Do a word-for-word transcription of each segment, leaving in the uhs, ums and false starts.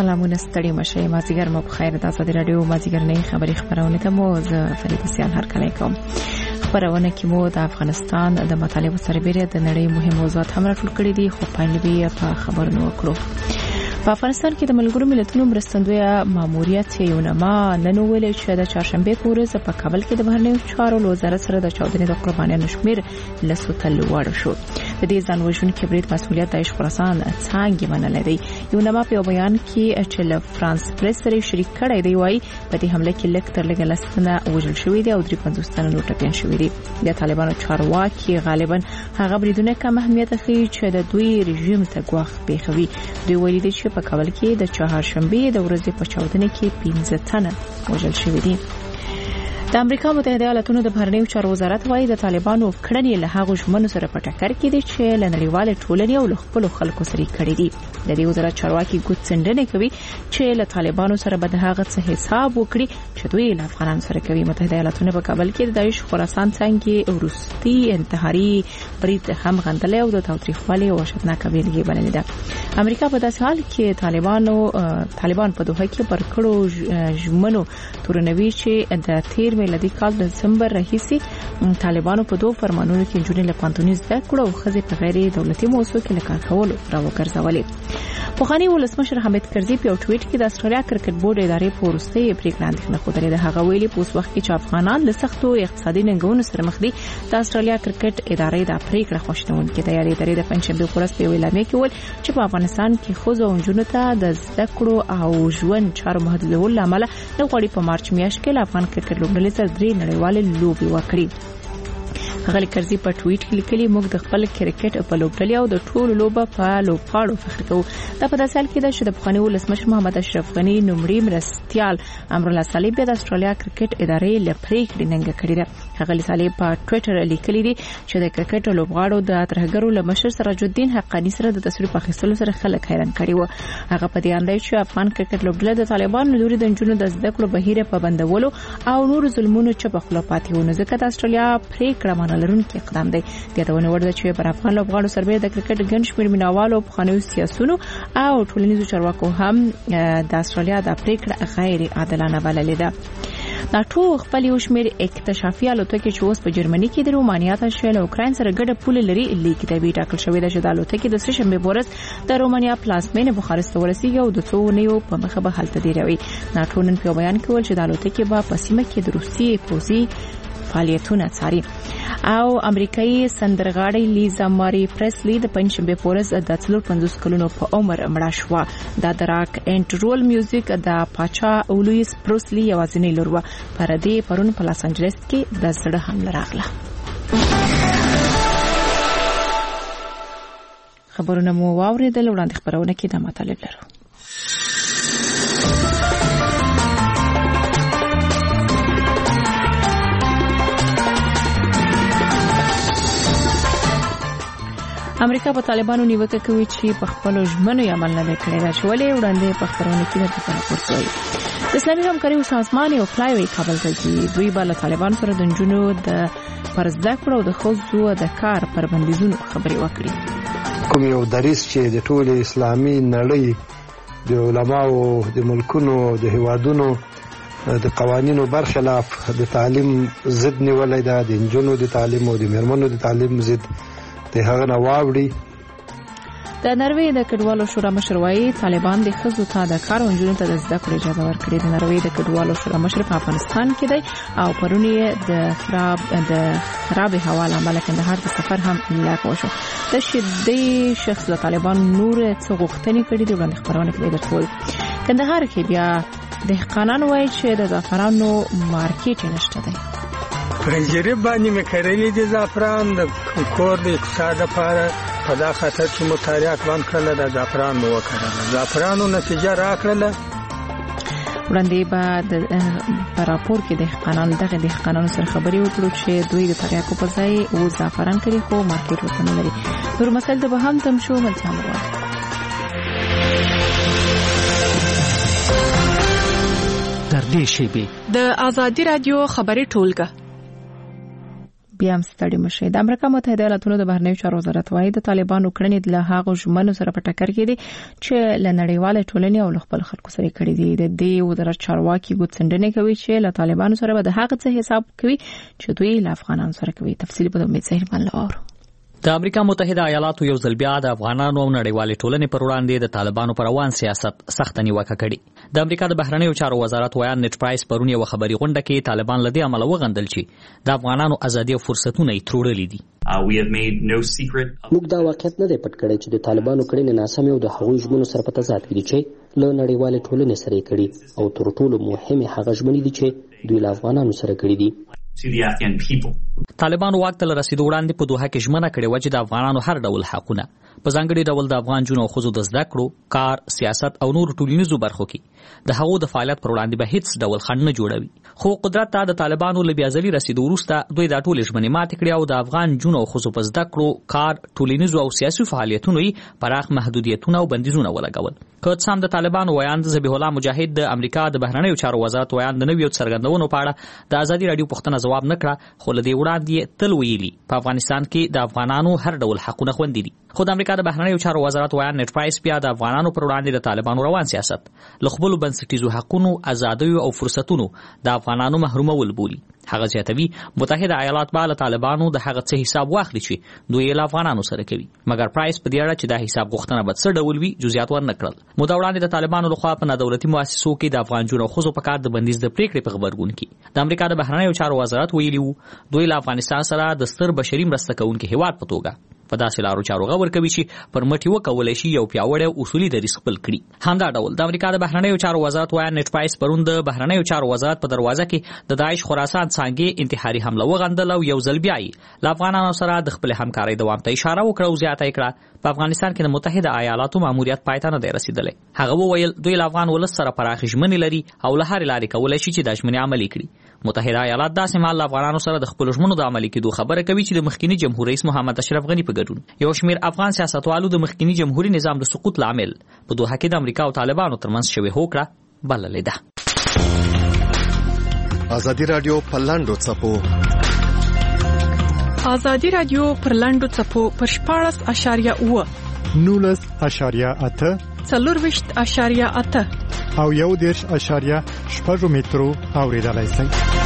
سلامونه ستړي مشه مازیګر مو بخیر د ازادي رادیو مازیګر نه خبري خبرونه ته مو ز فرید سیال هر کله کوم خبرونه کې مو د افغانستان د مطالبه سربېره د نړۍ مهم موضوعات هم راټول کړي دي خو پاینلوي په خبرونو وکړو. په افغانستان کې د ملګرو ملتونو مرستندوی ماموریت یو نما نن ویل چې د چهارشنبه په ورځ په کابل کې د بهرنیو چارو وزارت سره د چاودنې د قربانیانو شمیر لسو تل لوړ شو. د دې ځانوژونکو برید مسؤلیت د خراسان څنګه منل دی. یو نما په بیان کې چې له فرانس پریس سره شریک کړی دی وایي په دې حمله کې لک تر لګ لسنه وژل شوی دی او درې پنځوس تنه نور ټپيان شوی دي. د طالبانو چارواکي غالبا هغه بریدونه کم اهمیت اخی چې د دوی رژیم ته ګواښ پیښوي. دوی ویلي دي چې په کابل کې د چهارشنبه د ورځې په چاودنه کې پنځه تنه وژل شوی دي. د امریکا متحده ایالاتونو د بهرنیو چارو وزارت وايي د طالبانو کړنې له هغو ژمنو سره په ټکر کې دي چې له نړیوال ټولنې او خپل خلکو سره کړي دي. د دې وزارت چارواکي ګوت څنډنه کوي چې له طالبانو سره به د هغه څه حساب وکړي چې دوی له افغانانو سره کوي. متحده ایالاتونو په کابل کې د داعش خراسان څنګه ورستي انتحاري برید هم غندل او د تاریخوالي او وحشتناک ویلګي بللې ده. امریکا په داسې حال کې طالبانو طالبان په دوحه کې پر کړو ژمنو تورنوي چې د تیر میلادي کال د دسمبر راهیسي طالبانو په دوه فرمانونو کې جوړې لپانتونی زده کړو او خزي په غیر دولتي موسسو کې لکار کول را وګرځولې. پوخانی ولسمشر حامد کرزي په ټویټ کې د استرالیا کرکټ بورډ ادارې په ورستۍ پریکړه اندېښنه خوده ده. هغه ویلي په اوس وخت کې چې افغانان له سختو اقتصادي ننګونو سره مخ دي د استرالیا کرکټ ادارې د پریکړه خوشنونکې ده. یاري ادارې د پنځشنبه په ورځ په اعلان کې ول چې په افغانستان کې خوځو او جنونو ته د زده کړو او ژوند چارو محدودول لامل نه غواړي په مارچ میاشت کې افغان کرکټ لوبډلې سره درې نړیوالې لوبي وکړي. هغه کرزي په ټویټ کې لیکلي موږ د خپل کرکټ په لوبډلې او د ټولو لوبه په لوبغاړو فخر کوو. دا په داسې حال کې ده چې د پخوانی ولسمشر محمد اشرف غني نومړي مرستيال امرالله صالح د استرالیا کرکټ ادارې لپاره کړي ننګ کړی ده. هغه صالح په ټویټر لیکلي دي چې د کرکټ لوبغاړو د ترهګرو له مشر سراج الدین حقانی سره د تصویر په اخیستلو سره خلک حیران کړي وو. هغه په دې اندای چې افغان کرکټ لوبډله د طالبانو لوري د جنونو د زده کړو بهیره په بندولو او نور ظلمونو چې په خلافاتي ونه ځکه د استرالیا پریکړه لرونکي اقدام دی. د دونه ورده چې پر افغان لوبغاړو سربېره د کرکټ ګڼ شمېر مینوالو په خانوي سیاسيونو او ټولنیزو چارواکو هم د استرالیا د پریکړه غیر عادلانه بللې ده. ناتو خپل یو شمېر اکتشافي الوتکې چې اوس په جرمني کې د رومانیا ته شل اوکراین سره ګډه پوله لري لیک دی ټاکل شوې ده چې د الوتکې د سه شنبه ورځ د رومانیا پلازمینه بخارست ورسیږي او د څو نیو په مخه به حالت دی راوي. ناتو نن په بیان کې ول چې د الوتکې به په سیمه کې د روسي پوزي فعالیتونه څاري. او امریکایي سندرغاړی لیزا ماری پریسلی د پنځشنبه په ورځ د څلور پنځوس کلونو په عمر مړه شوه. د دراک اینډ رول میوزیک د پاچا اولویس پروسلی یوازینی لور و. پر دې پرون په لاس انجلس کې د زړه حمله راغله. خبرونه مو واوریدل. وړاندې خبرونه کې د مطالب لرو. امریکا په طالبانو نیوکه کوي چې په خپل ژمنو عمل نه کړی دا چې ولې وړاندې په خبرونه کې نه تفاهم کوي. د اسلامي همکاري او سازمان یو فلای کابل ته دوی بل طالبان سره د جنونو د پرزده کړو د خوځو د کار پر بندیزونو خبري وکړي. کوم یو دریس چې د ټول اسلامي نړۍ د علماو د ملکونو د هوادونو د قوانینو برخلاف د تعلیم ضد نیولای ده د جنونو د تعلیم او د مرمنو د تعلیم ضد د هغه نواوړي. د نروې د کډوالو شورا مشر وايي طالبان د خزو ته د کار او جنونو ته د زده کړې اجازه ورکړي. د نروې د کډوالو شورا مشر په افغانستان کې دی او پرونی د خراب د خراب هوا لامل کندهار د سفر هم لاکو شو. د شدې شخص د طالبان نور څه غوښتنې کړې دي وړاندې خبرونه کوي. درته کندهار کې بیا دهقانان وايي چې د زعفرانو مارکیټ نشته دی. پنځيري باندې مې کړلې دي زعفران د کور د اقتصاد لپاره په دا خاطر چې مطالعات باندې کړل د زعفران مو وکړل. زعفرانو نتیجه راکړله. وړاندې بعد په راپور کې د قانون دغه د قانون سره خبري وکړو چې دوی د تریاکو په ځای او زعفران کړي خو مارکیټ ورته نه لري. نور مسل د به هم تم شو ملتیا مو در دې شی به د ازادي رادیو خبري ټولګه بیا هم ستړي مشي. د امریکا متحده ایالاتونو د بهرنیو چارو وزارت وايي د طالبانو کړنې له هغو ژمنو سره په ټکر کې دي چې له نړیوال ټولنې او خپل خلکو سره کړي دي. د دې وزارت چارواکي ګوتڅنډنه کوي چې له طالبانو سره به د هغه څه حساب کوي چې دوی له افغانانو سره کوي. تفصیل په امید زهیر منلور. د امریکا متحده ایالاتو یو ځل بیا د افغانانو او نړیوال ټولنې پر وړاندې د طالبانو پر روان سیاست سخت نیوکه کړې. د امریکا د بهرنیو چارو وزارت ویان نت پرایس پرون یو خبري غونډه کې طالبان لدی عمل وغندل چې د افغانانو ازادي او فرصتونه یې تروړلې دي. موږ دا واقعیت نه دی پټ کړی چې د طالبانو کړنې ناسمې او د هغوی ژمنو سره په تضاد کې دي چې له نړیوال ټولنې سره یې کړي او تر ټولو مهمه هغه ژمنې دي چې دوی له افغانانو سره کړي دي. طالبانو واک ته رسیدو وړاندې په دوحه کې ژمنه کړې و چې د افغانانو هر ډول حقونه په ځانګړي ډول د افغان جنو خزو د زده کړو، کار، سیاست او نور ټولنیزو برخو کې د هغو د فعالیت پر وړاندې به هیڅ ډول خنډ نه جوړوي. خو قدرت ته د طالبانو له بیازلي رسیدو وروسته دوی دا ټول ژمنې ماتې کړې او د افغان جنو خزو په زده کړو، کار، ټولنیزو او سیاسي فعالیتونو یې پراخ محدودیتونه او بندیزونه ولګول. که څه هم د طالبانو ویان ذبیح الله مجاهد د امریکا د بهرنیو چارو وزارت ویان د نویو څرګندونو په اړه د ازادي رادیو پوښتنه ځواب نه کړه، خو له دې وړاندې تل ویلي په افغانستان کې د افغانانو هر ډول حقونه خوندي دي. خو د امریکا د بهرنیو چارو وزارت ویان نت پرایس بیا د افغانانو پر وړاندې د طالبانو روان سیاست له خپلو بنسټیزو حقونو، ازادیو او فرصتونو د افغانانو محرومول بولي. هغه زیاتوي متحده ایالات به له طالبانو د هغه څه حساب واخلي چې دوی له افغانانو سره کوي، مګر پرایس په دې اړه چې دا حساب غوښتنه به څه ډول وي جزئیات ورنه کړل. مودا وړاندې د طالبانو لخوا په نادولتي مؤسسو کې د افغان جنو خزو په کار د بندیز د پریکړې په خبرګون کې د امریکا د بهرنیو چارو وزارت ویلي وو دوی له افغانستان سره د ستر بشري مرسته کوونکي هیواد په توګه په داسې لارو چارو غور کوي چې پر مټي وکولای شي یو پیاوړی اصولي دریځ خپل کړي. همدا ډول د امریکا د بهرنیو چارو وزارت وایي نت پرایس پرون د بهرنیو چارو وزارت په دروازه کې د داعش خراسان څنګه انتحاري حمله وغندل او یو ځل بیا یې له افغانانو سره د خپل همکارۍ دوام ته اشاره وکړه او زیاته کړه په افغانستان کې د متحده ایالاتو ماموریت پای ته نه دی رسیدلی. هغه وویل دوی له افغان ولس سره پراخ ژمنې لري او له هرې لارې کولی شي چې دا ژمنې عملي کړي. متحده ایالات داسې مهال له افغانانو سره د خپلو ژمنو د عملي کېدو خبره کوي چې د مخکینی جمهور رئیس محمد اشرف غني په ګډون یو شمېر افغان سیاستوالو د مخکینی جمهوریت نظام د سقوط لامل په دوحه کې د امریکا او طالبانو ترمنځ شوې هوکړه بللې ده. ازادي رادیو په لاندو څپو ازادي رادیو پر لاندو څپو پر شپاړس اشاریه اوه نولس اشاریه اته څلورویشت اشاریه اته او یو دېرش اشاریه شپږ مترو اوریدلای شئ.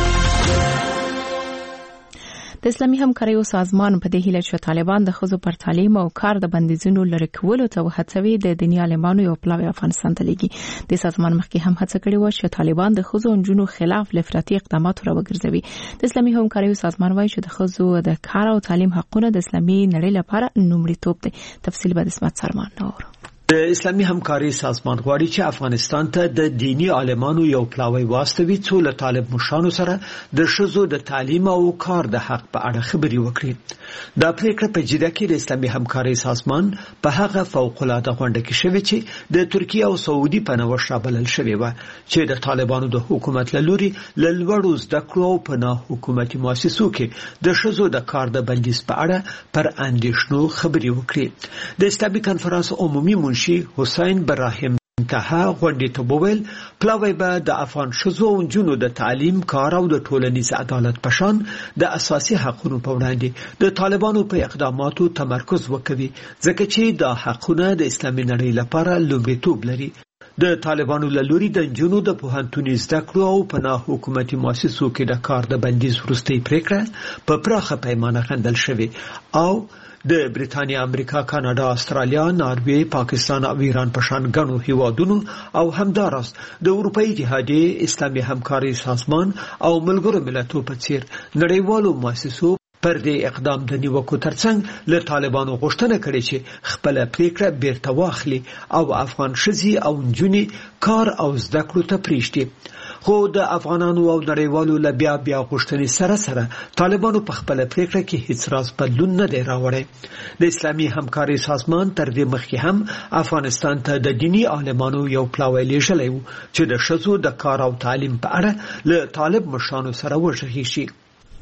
د اسلامي همکاریو سازمان په دې هیله چې طالبان د ښځو پر تعلیم او کار د بندیزونو لرې کولو ته وهڅوي د دیني عالمانو یو پلاوی افغانستان ته لیږي. د سازمان مخکې هم هڅه کړې وه چې طالبان د ښځو او نجونو خلاف له افراطي اقداماتو راوګرځوي. د اسلامي همکاریو سازمان وایي چې د ښځو د کار او تعلیم حقونه د اسلامي نړۍ لپاره لومړیتوب دی. تفصیل به د اسمت سرمان نور. د اسلامي همکاري سازمان غواړي چې افغانستان ته د دینی عالمانو یو پلاوی واستوي څو له طالب مشرانو سره د ښځو د تعلیم او کار د حق په اړه خبري وکړي. دا پریکړه په جده کې د اسلامي همکاري سازمان په هغه فوق العاده غونډه کې شوې چې د ترکیه او سعودي په نوښت رابلل شوې و چې د طالبانو د حکومت له لوري له لوړو زده کړو او په نه حکومتي مؤسسو کې د ښځو د کار د بندیز په اړه پر اندېښنو خبري وکړي. د اسلامي کنفرانس عمومي منشي حسین براهیم انتها غونډې ته وویل پلاوی به د افغان ښځو او نجونو د تعلیم، کار او د ټولنیز عدالت په شان د اساسي حقوقو په وړاندې د طالبانو په اقداماتو تمرکز وکوي ځکه چې دا حقونه د اسلامي نړۍ لپاره لومړیتوب لري. د طالبانو له لوري د نجونو د پوهنتوني زده کړو او په نه حکومتي مؤسسو کې د کار د بندیز وروستۍ پریکړه په پراخه پیمانه غندل شوې او د بریتانیا، امریکا، کاناډا، استرالیا، ناروې، پاکستان او ایران په شان غنو هیوادونو او همداراز د اروپאי اتحادیې، اسلامي همکاري سازمان او ملګرو ملتونو په څیر نړیوالو مؤسسو پر دې اقدام د نیوکو ترڅنګ له طالبانو غوښتنه کړې چې خپل پریکړه بیرته واخلي او افغان ښځې او نجونې کار او زده کړو ته پریږدي. خو د افغانانو او نړیوالو له بیا بیا غوښتنې سره سره طالبانو په خپل پریکړه کې هیڅ راز بدلون نه دی راوړی. د اسلامي همکاري سازمان تر دې مخکې هم افغانستان ته د دینی عالمانو یو پلاوی لیږلی و چې د ښځو د کار او تعلیم په اړه له طالب مشرانو سره وغږېږي.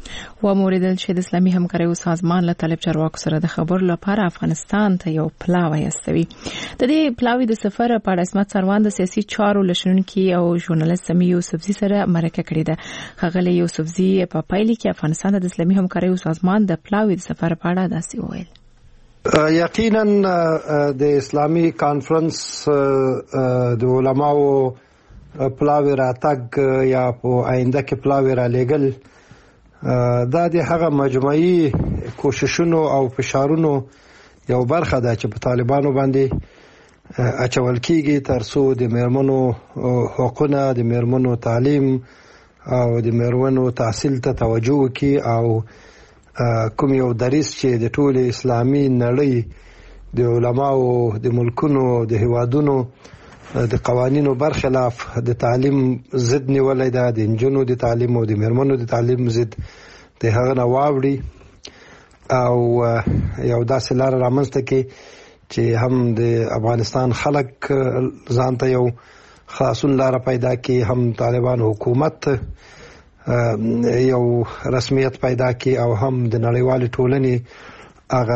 و موریدل چې د اسلامي همکاریو سازمان له طالب چارواکو سره د خبرو لپاره افغانستان ته یو پلاوی استوي. د دې پلاوی د سفر په اړه اسمت سروان د سیاسي چارو لشنونکي او ژورنالیست سمي یوسفزي سره مرکه کړې ده. خغلی یوسفزي په پایله کې افغانستان د اسلامي همکاریو سازمان د پلاوی د سفر په اړه داسې وویل. یقینا د اسلامي کانفرنس د علماو پلاوی راتګ یا په آینده کې پلاوی را لېږل دا د هغه مجموعي کوششونو او فشارونو یو برخه ده چې په طالبانو باندې اچول کیږي ترڅو د میرمنو حقوقونه، د میرمنو تعلیم او د میرمنو تحصیل ته توجه وکړي او کوم یو دریس چې د ټول اسلامي نړۍ د علماو د ملکونو د هیوادونو د قوانینو برخلاف د تعلیم ضد نیولای ده، د انجونو د تعلیم او د میرمنو د تعلیم ضد د هغه نه واوړي او یو داسې لار رامنځته کړي چې هم د افغانستان خلک ځان ته یو خاصون لار پیدا کړي، هم طالبان حکومت یو رسمیت پیدا کړي او هم د نړیوال ټولنې هغه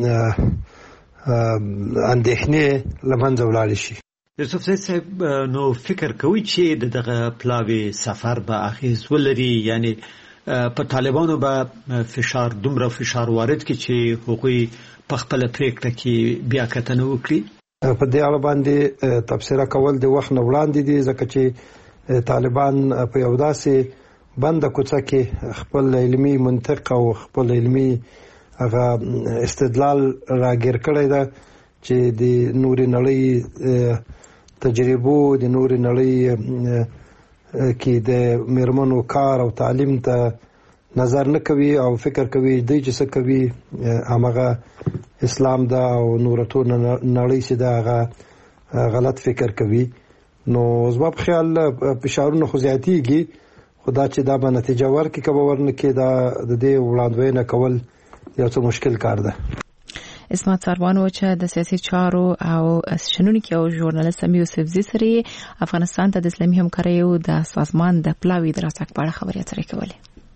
اندېښنې لمنځه ولاړې شي. یوسف صاحب نو فکر کوي چې دغه پلاوی سفر به اخیز ولري، یعنی په طالبانو به فشار دومره فشار وارد کی چې حقوقي په خپل پریکړه کې بیا کتنه وکړي؟ په دې اړه باندې تبصره کول د وخت نه وړاندې دي ځکه چې طالبان په یو داسې بنده کوڅه کې خپل علمي منطق او خپل علمي هغه استدلال راګیر کړی ده چې د نوري نړۍ تجربو د نور نړۍ کې د میرمنو کار او تعلیم ته نظر نه کوي او فکر کوي د چې څه کوي هغه اسلام دا او نورتو نړۍ سي دا هغه غلط فکر کوي. نو زما په خیال فشارونه خو زیاتېږي، خدا چې دا به نتیجه ورکړي که به ورنه کړي دا د دې وړاندوینه کول یو څه مشکل کار ده. اسمت سروان و چې د سیاسي چارو او شنونکي او ژورنالیست سمي یوسفزي سره افغانستان ته د اسلامي همکاریو د سازمان د پلاوی د راتګ په اړه خبرې اترې کولې.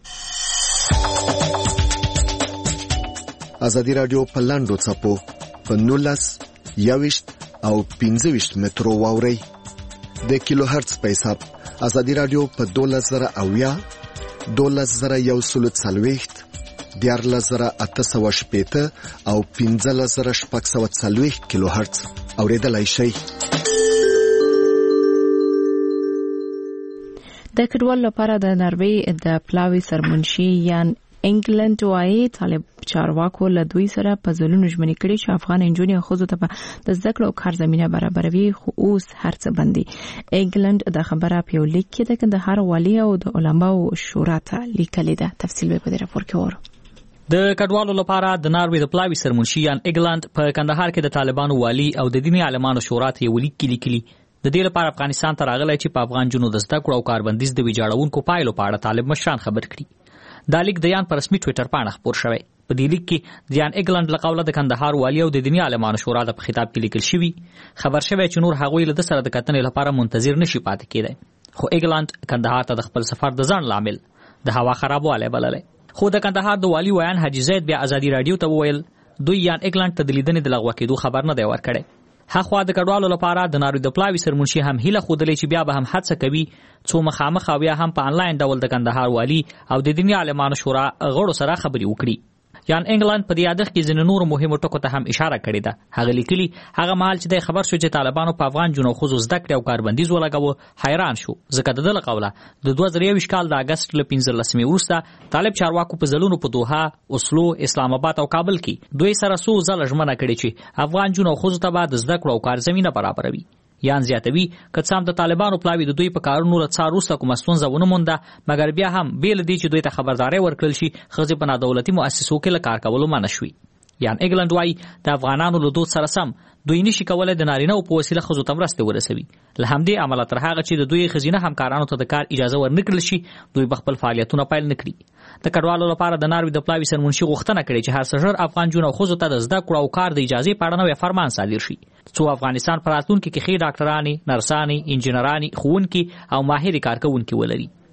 ازادي رادیو په لاندو څپو په نولس یوشت او پنځه ویشت مترو واوري د کیلو هرتز په حساب ازادي رادیو په دولس زره اویا دولس زره یو سلو څلوېښت دیارلس زره اته سوه شپېته او پنځلس زره شپږ سوه څلوېښت کیلو هرتز اورېدلای شئ. د کډوالو لپاره د ناروې د پلاوی سرمنشي یان انګلند وايي طالب چارواکو له دوی سره په ځلونو ژمنې کړي چې افغان انجونې او ښځو ته په د زده کړو او کار زمینه برابروي، خو اوس هر څه بندي. انګلند د خبره په یو لیک کې د کندهار والي او د علماو شورا ته لیکلې ده. تفصیل به په دې راپور کې وره. د کډوالو لپاره د ناروې د پلاوی سرمنشي یان انګلند په کندهار کې د طالبانو والی او د دیني عالمانو شورا ته یو لیک لیکلی. د دې لپاره افغانستان ته راغلی چې په افغان جنو د زده کړو او کاربندیز د ویجاړونکو پایلو په اړه طالب مشران خبر کړي. دا لیک د یان پر رسمي ټوئیټر باندې خپور شوی. په دې لیک کې د یان انګلند له قوله د کندهار والی او د دیني عالمانو شورا د خطاب کې لیکل شوی خبر شوی چې نور هغوی له سره د کتنې لپاره منتظر نشي پاتې کېدای، خو انګلند کندهار ته د خپل سفر د ځان لامل د هوا خرابوالی بللی. خو د کندهار د والی ویان حاجی زید بیا ازادي رادیو ته وویل دوی یان انګلند ته د لیدنې د لغوه کېدو خبر نه دی ورکړی. هغه د کډوالو لپاره د ناروې د پلاوی سرمنشي هم هیله خوده چې بیا به هم هڅه کوي څو مخامخ او بیا هم په انلاین ډول د کندهار والی او د دیني عالمانو شورا غړو سره خبري وکړي. یان انګلند په دې یادښت کې ځینې نور مهمو ټکو ته هم اشاره کړې ده. هغه لیکلي هغه مهال چې د خبر شو چې طالبانو په افغان جنو خصوص زده کړې او کاربندیز ولګاوه حیران شو، ځکه د دغه قوله د دوه زره یوویشت کال د اگست له پنځلسمې وروسته طالب چارواکو په ځلونو په دوحه، اوسلو، اسلام آباد او کابل کې دوی سره څو ځله ژمنه کړې چې افغان جنو خصوص ته به د زده کړو او کار زمینه برابروي. یان زیاتوي که څه هم د طالبانو پلاوی د دوی په کارونو له څار وروسته کومه ستونزه ونه مونده، مګر بیا هم بیل دی چې دوی ته خبرداري ورکړل شي ښځې په نادولتي مؤسسو کې له کار کولو منع شوي. یان انګلند وايي د افغانانو له دود سره سم دوی نشي کولای د نارینه په وسیله ښځو ته مرسته ورسوي. له همدې امله تر هغه چې د دوی ښځینه همکارانو ته د کار اجازه ورنکړل شي دوی به خپل فعالیتونه پیل نکړي. د کډوالو لپاره د ناروې د پلاوی سرمنشي غوښتنه کړې چې هر څه ژر افغان جون او ښځو ته د زده کړو او کار د اجازه په اړه نوی فرمان صادر شي څو افغانستان په راتلونکي کې ښې ډاکټرانې، نرسانې، انجینرانې، ښوونکي او ماهر کارکونکي ولري.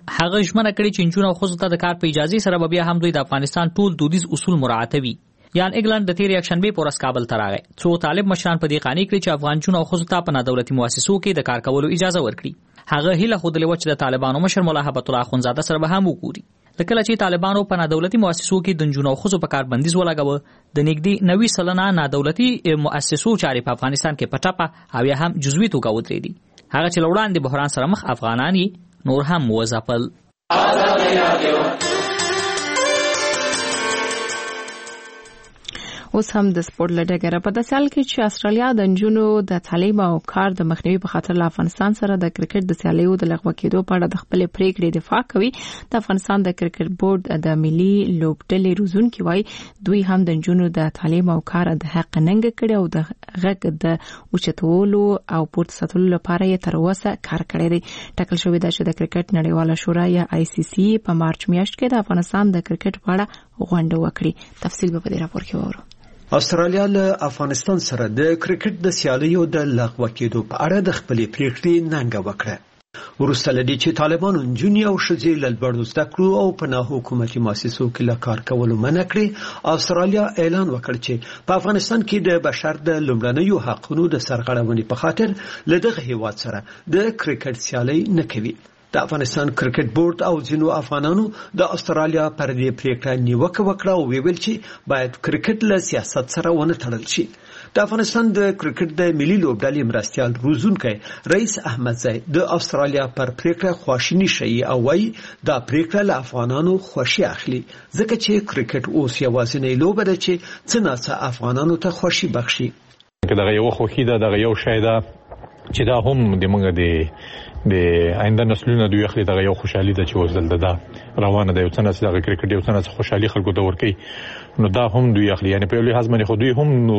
هغه ژمنه کړې چې نجونو او ښځو ته د کار په اجازه سره بیا هم دوی د افغانستان ټول دودیز اصول مراعاتوي. یان انګلند د تیر یکشنبه پر ورځ کابل ته راغی. څو طالب مشران په دې قانې کړی چې افغان جنونو او ښځو ته په نادولتي مؤسسو کې د کار کولو اجازه ورکړي. هغه هیله خوده لوي چې د طالبانو مشر مولا هبت الله اخونزاده سره به هم وګوري. لکه چې طالبانو په نادولتي مؤسسو کې د جنونو او ښځو په کار بندیز ولګاوه، د نګدي نوي سلنه نادولتي مؤسسو چارې په افغانستان کې پټاپه او یا هم جزوی توګه ودرېدي. هغه چې لوړاندې بحران سره مخ افغانان نور هم موظفل. اوس هم د سپورت لډګره په داسې حال کې چې استرالیا د نجونو د تعلیم او کار د مخنیوي په خاطر له افغانستان سره د کرکټ د سیالیو د لغوه کېدو په اړه د خپل پریکړې دفاع کوي. د افغانستان د کرکټ بورډ د ملي لوبډلې روزونکي وایي دوی هم د نجونو د تعلیم او کار د حق ننګ کړي او د غږ د اوچتولو او پورته ساتلو لپاره یې تر اوسه کار کړی دی. ټاکل شوی دی چې د کرکټ نړیواله شورا یا آی سی سی په مارچ میاشت کې د افغانستان د کرکټ په اړه غونډه وکړي. تفصیل به په دې راپور کې وورو. استرالیا له افغانستان سره د کرکټ د سیالیو د لغوه کېدو په اړه د خپلې پریکړې ننګه وکړه. وروسته له دې چې طالبانو نجونې او ښځې له لوړو زده کړو او په ناحکومتي مؤسسو کې له کار کولو منع کړې، استرالیا اعلان وکړ چې په افغانستان کې د بشر د لومړنیو حقوقو د سرغړونې په خاطر له دغه هیواد سره د کرکټ سیالي نه کوي. د افغانستان کرکټ بورډ او ځینو افغانانو د استرالیا پر دې پریکړه نیوکه وکړه او ویل چې باید کرکټ له سیاست سره ونه تړل شي. د افغانستان د کرکټ د ملي لوبډلې مرستيال روزونکی رئیس احمدزی د استرالیا پر پریکړه خواشینی شي او وايي دا پریکړه له افغانانو خوشي اخلي ځکه چې کرکټ اوس یوازینی لوبه ده چې څنګه افغانانو ته خوشي بخشي. دغه یو خوخي ده، دغه یو شی ده چې دا هم د موږ د د آینده نسلونو دوی اخلي دغه یو خوشحالي ده چې وزل ده روانه ده. یو څنګه چې دغه کرکټ یو څنګه خوشحالي خلکو ته ورکي نو دا هم دوی اخلي. یعنی په لوی حزمنه خو دوی هم نو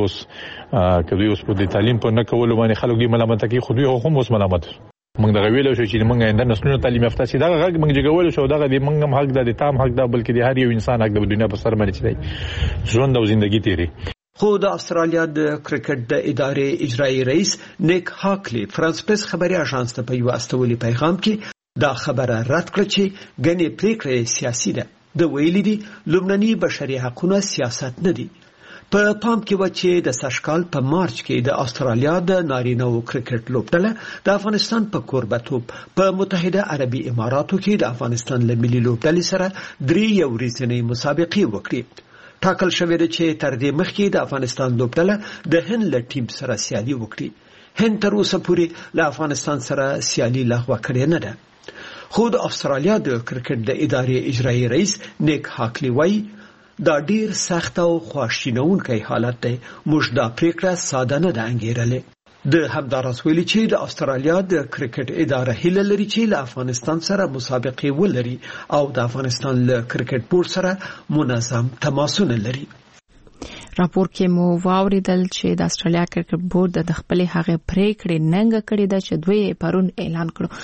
کدوې اوس په تعلیم په نه کولو باندې خلک دی ملامت کوي، خو دوی هم اوس ملامت. موږ دغه ویلو شو چې موږ آینده نسلونو تعلیم یافته شي، دغه حق موږ جوړول شو، دغه د موږ هم حق ده، د تام حق ده، بلکې د هر یو انسان حق ده په دنیا په سر باندې چې ژوند او ژوندۍ تیری. خو د استرالیا د کرکټ د ادارې اجرایی رئیس نیک هاکلی فرانس پریس خبري اژانس ته په یو استولي پیغام کې دا خبره رد کړه چې غني پریکړه سیاسي ده. د ویلي دي لومړني بشري حقوقو سیاست نه دي. په پام کې و چې د سشکال په مارچ کې د استرالیا د نارینه او کرکټ لوبډله د افغانستان په کوربتوب په متحده عربي اماراتو کې د افغانستان له ملي لوبډلې سره درې یو ورځنۍ مسابقې وکړې. ټاکل شوی دی چې تر دې مخکې د افغانستان لوبډله د هند له ټیم سره سیالي وکړي. هند تر اوسه پورې له افغانستان سره سیالي لغوه کړې نه ده. خو د استرالیا د کرکټ د ادارې اجرایی رئیس نیک هاکلی وایي دا ډیر سخت او خواشینونکی حالت دی. موږ دا پریکړه ساده نه ده انګیرلې. د همداراز ویلي چې د استرالیا د کرکټ اداره هیله لري چې له افغانستان سره مسابقې ولري او د افغانستان له کرکټ بورډ سره منظم تماسونه لري. راپور کې مو واوریدل چې د استرالیا کرکټ بورډ د خپل هغه پریکړې ننګه کړې ده چې دوی پرون اعلان کړو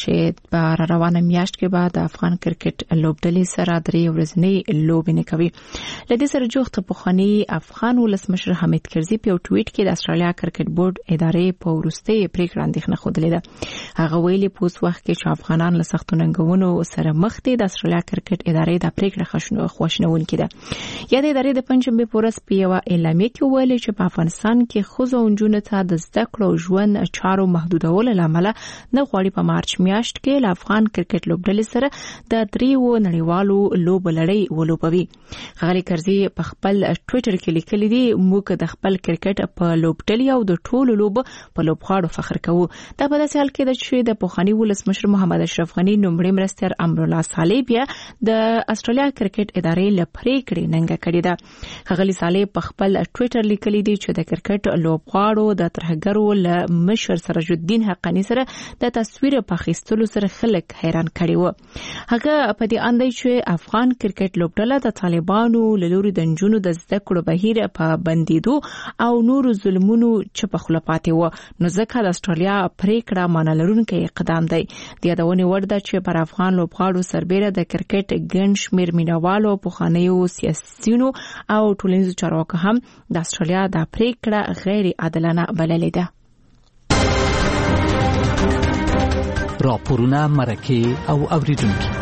چې په روانه میاشت کې بعد د افغان کرکټ لوبډلې سره درې ورځنۍ لوبې نه کوي. لدې سره جوخت په خاني افغان ولسمشر حمید کرزي په ټویټ کې د استرالیا کرکټ بورډ ادارې په ورستۍ پریکړه اندېښنه خوده ده. هغه ویلي په اوس وخت کې چې افغانان له سخت ننګونو سره مخ دي، د استرالیا کرکټ ادارې د پریکړه خوښنونکې ده. یا د ادارې د پنځمبه پورس په یو اعلامیه کې ویلي چې په افغانستان کې ښځو او نجونو ته د زده کړو ژوند چارو محدودولو لامل نه غواړي په مارچ میاشت کې له افغان کرکټ لوبډلې سره د دریو نړیوالو لوبو لړۍ ولوبوي. ښاغلي کرزي په خپل ټویټر کې لیکلي دي موږ د خپل کرکټ په لوبډلې او د ټولو لوبو په لوبغاړو فخر کوو. دا په داسې حال کې ده چې د پوخاني ولسمشر محمد اشرف غني نومړي مرستیال امرالله صالح بیا د استرالیا کرکټ ادارې له پریکړې ننګه کړې ده. ښاغلي صالح په خپل ټویټر لیکلي دي چې د کرکټ لوبغاړو د ترهګرو له مشر سراج الدین حقانی سره د تصویر په اخیستلو سره خلک حیران کړي وو. هغه په دې اند دی چې افغان کرکټ لوبډله د طالبانو له لوري د نجونو د زده کړو بهیر په بندیدو او نورو ظلمونو چپه خوله پاتې و، نو ځکه د استرالیا پریکړه معنی لرونکی اقدام دی. د یادونې وړ ده چې پر افغان لوبغاړو سربېره د کرکټ ګڼ شمېر مینوالو پخوانیو سیاسیونو او ټولنیزو چارواکو هم د استرالیا د پریکړه غیر عادلانه بللې ده. راپورونه، مرکې او اوریدونکو.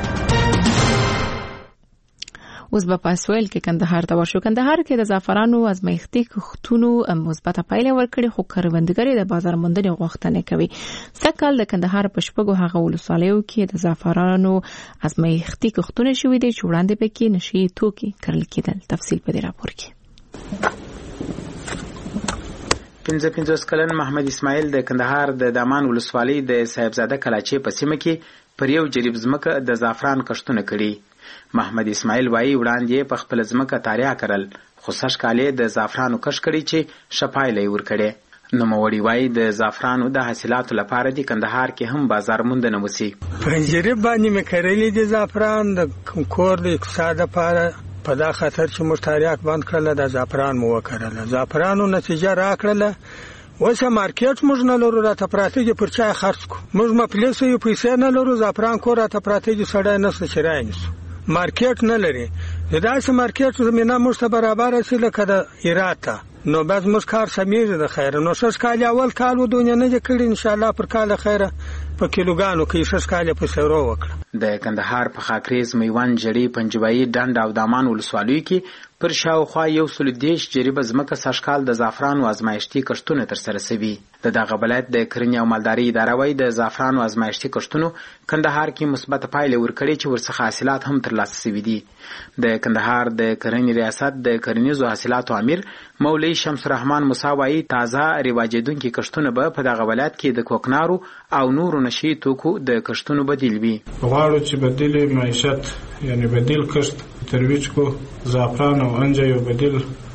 اوس په پاسویل کې کندهار ته ورشو. کندهار کې د زعفرانو ازمایښتي کښتونو مثبته پایله ورکړي، خو کروندګر د بازار موندنې غوښتنه کوي. سږکال د کندهار په شپږو هغه ولسوالیو کې د زعفرانو ازمایښتي کښتونه شوي دي چې وړاندې پکې نشي توکي کرل کېدل. تفصیل په دې راپور کې. پنځه پنځوس کلن محمد اسماعیل د کندهار د دامان ولسوالۍ د صاحبزاده کلاچې په سیمه کې پر یو جریب ځمکه د زعفران کښتونه کړي. محمد اسماعیل وایي وړاندې په خپل ځمکه تاریا کرل، خو سږ کال یې د زعفرانو کښت کړی چې ښه پایله یې ورکړې. نوموړی وایي د زعفرانو د حاصلاتو لپاره د کندهار کې هم بازار موندنه وسي. په جریب باندې مې کرلي دي زعفران د کور د اقتصاد لپاره، په دا خاطر چې موږ تاریاک بند کړل د زعفران مو وکړل. زعفرانو نتیجه راکړله. اوس مارکیټ موږ نه لرو، راته پراته دي پر چا خرڅ کو. موږ مفلس یو، پیسې نه لرو، زعفران کور راته پراته دي، سړی نشته چې راینیسو. مارکیټ نه لري. د داسې مارکیټ زمينه موږ ته برابر شي لکه د ایرات، نو بس موږ کار سمېږي د خیر. نو شش کال اول کال و دنیا نه کړی، ان شاء الله پر کال خیره په کیلوګانو کې شش کال په سورو وکړه. د کندهار په خاکریز، میوند، جړی، پنجوایي، ډنډ او دامان ولسوالیو کې پر شاوخوا یو سل دیش جریبه ځمکه سږ کال د زعفرانو ازمایښتي کښتونه ترسره شوي. د دغه ولایت د کرنې او مالدارۍ اداره وايي د زعفرانو ازمایښتي کښتونو کندهار کې مثبت پایله ورکړې چې ورڅخه حاصلات هم ترلاسه شوي دي. د کندهار د کرنې ریاست د کرنیزو حاصلاتو امیر مولوي شمس الرحمن موسی وايي تازه رواجېدونکي کښتونه به په دغه ولایت کې د کوکنارو او نورو نشي توکو د کښتونو بدیل وي. غواړو چې بدیل معیشت یعنی بدیل کښت ترویج کو. زعفران او انجه یو بدیل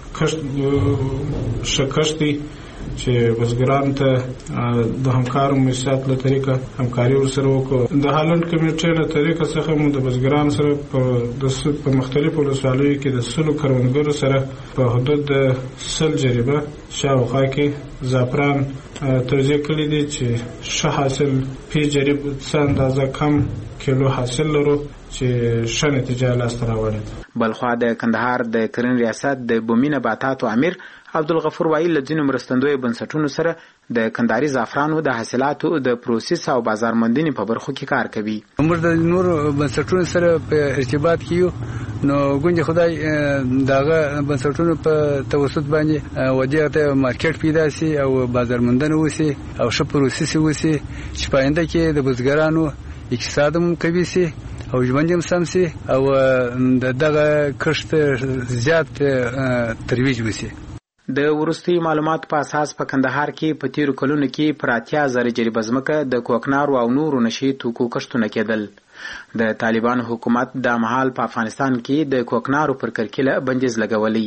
کښت شکشت دی چې بزګران ته د همکارو مؤسسات له طریقه همکاري ورسره وکړو. د هالند کمیټې له طریقه څخه مو د بزګران سره په د مختلفو ولسوالیو کې د سلو کروندګرو سره په حدود د سل جریبه شاوخوا کې زعفران توزیع کړي دي چې ښه حاصل پی جریب څه اندازه کم کیلو حاصل لرو چې ښه نتیجه لاسته راوړي. بلخوا د کندهار د کرنې ریاست د بومي نباتاتو امیر عبدالغفور وایي له ځینو مرستندویو بنسټونو سره د کندهاري زعفرانو د حاصلاتو د پروسس او بازار موندنې په برخو کې کار کوي. موږ د نورو بنسټونو سره په ارتباط کې یو، نو ګوندې خدای دغه بنسټونو په توسط باندې ودې ته مارکیټ پیدا شي او بازار موندنه وشي او ښه پروسس وشي چې په آینده کې د بزګرانو اقتصاد هم قوي شي او ژوند هم سم شي او دغه کښت زیات ترویج وشي. د وروستي معلوماتو په اساس په کندهار کې په تیرو کلونو کې پر اتیا زره جریبه ځمکه د کوکنارو او نورو نشي توکو کښتونه کېدل. د طالبانو حکومت د مهال په افغانستان کې د کوکنارو پر کرکیله بندیز لګولی.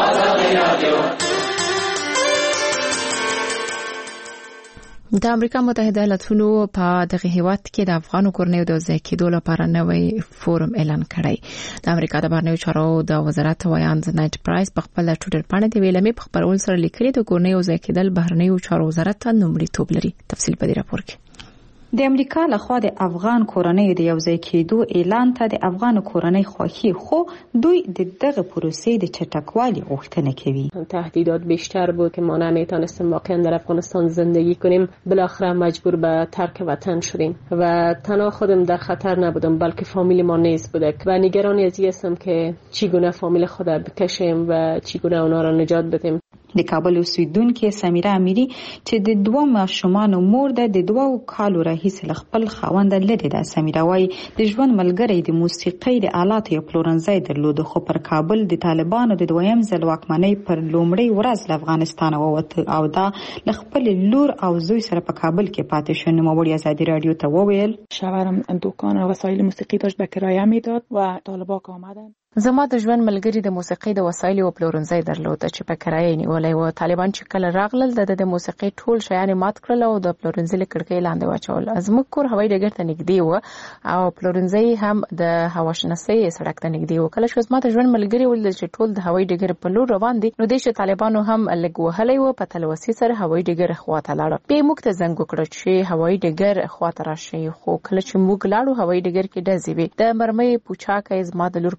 د امریکا متحده ایالاتونو په دغه هیواد کې د افغانو کورنیو د ځای کېدو لپاره نوې فورم اعلان کړی. د امریکا د بهرنیو چارو د وزارت ویاند نایټ پرایس په خپل ټویټر باندې د ویلمې په خبرول سره لیکلي د کورنیو ځای کېدل بهرنیو چارو وزارت ته لومړیتوب لري. تفصیل په دې راپور کې. د امریکا لخوا د افغان کورنیو د یوځای کېدو اعلان ته د افغان کورنۍ خوښي، خو دوی د دغه پروسې د چټکوالي غوښتنه کوي. تهدیدات بیشتر بود که ما نمیتونستیم واقعا در افغانستان زندگی کنیم. بالاخره مجبور به ترک وطن شدیم و تنها خودم در خطر نبودم بلکه فامیل ما نیز بوده و نگرانی از این هستم که چگونه فامیل خود بکشیم و چگونه اونا را نجات بدیم. د کابل اوسیدونکو سمیره امیری چې د دوه ماشومانو مور ده، د دوه کالو راهیسې له خپل خاوند لري ده. سمیره وايي د ژوند ملګری د موسیقۍ د آلاتو یو پلورنځی درلود، خو پر کابل د طالبانو د دویم ځل واکمنۍ پر لومړۍ ورځ له افغانستان ووته او دا له خپل لور او زوی سره په کابل کې پاتې شو. نوموړي ازادي رادیو ته وویل شوهرم دکان وسایل موسیقی داشت به کرایه میداد و طالبان که آمدن. زما د ژوند ملګری د موسیقۍ د وسایلو پلورنځی درلود چې په کرایه نیولای و. طالبان چې کله راغلل د د موسیقۍ ټول شیان مات کړل او د پلورنځي له کړکۍ لاندې واچول. زموږ کور هوایي ډګر ته نږدې و او پلورنځي هم د هواشناسۍ سړک ته نږدې و. کله چې زما د ژوند ملګری ولید چې ټول د هوایي ډګر په لور روان دي، نو د چې طالبانو هم لګ وهلی و، په تلوسې سره هوایي ډګر خواته لاړ. به موږ ته زنګ وکړ چې هوایي ډګر خواته راشي، خو کله چې موږ لاړو هوایي ډګر کې ډزې وې. د مرمۍ پوچاکه زما د لور په لاس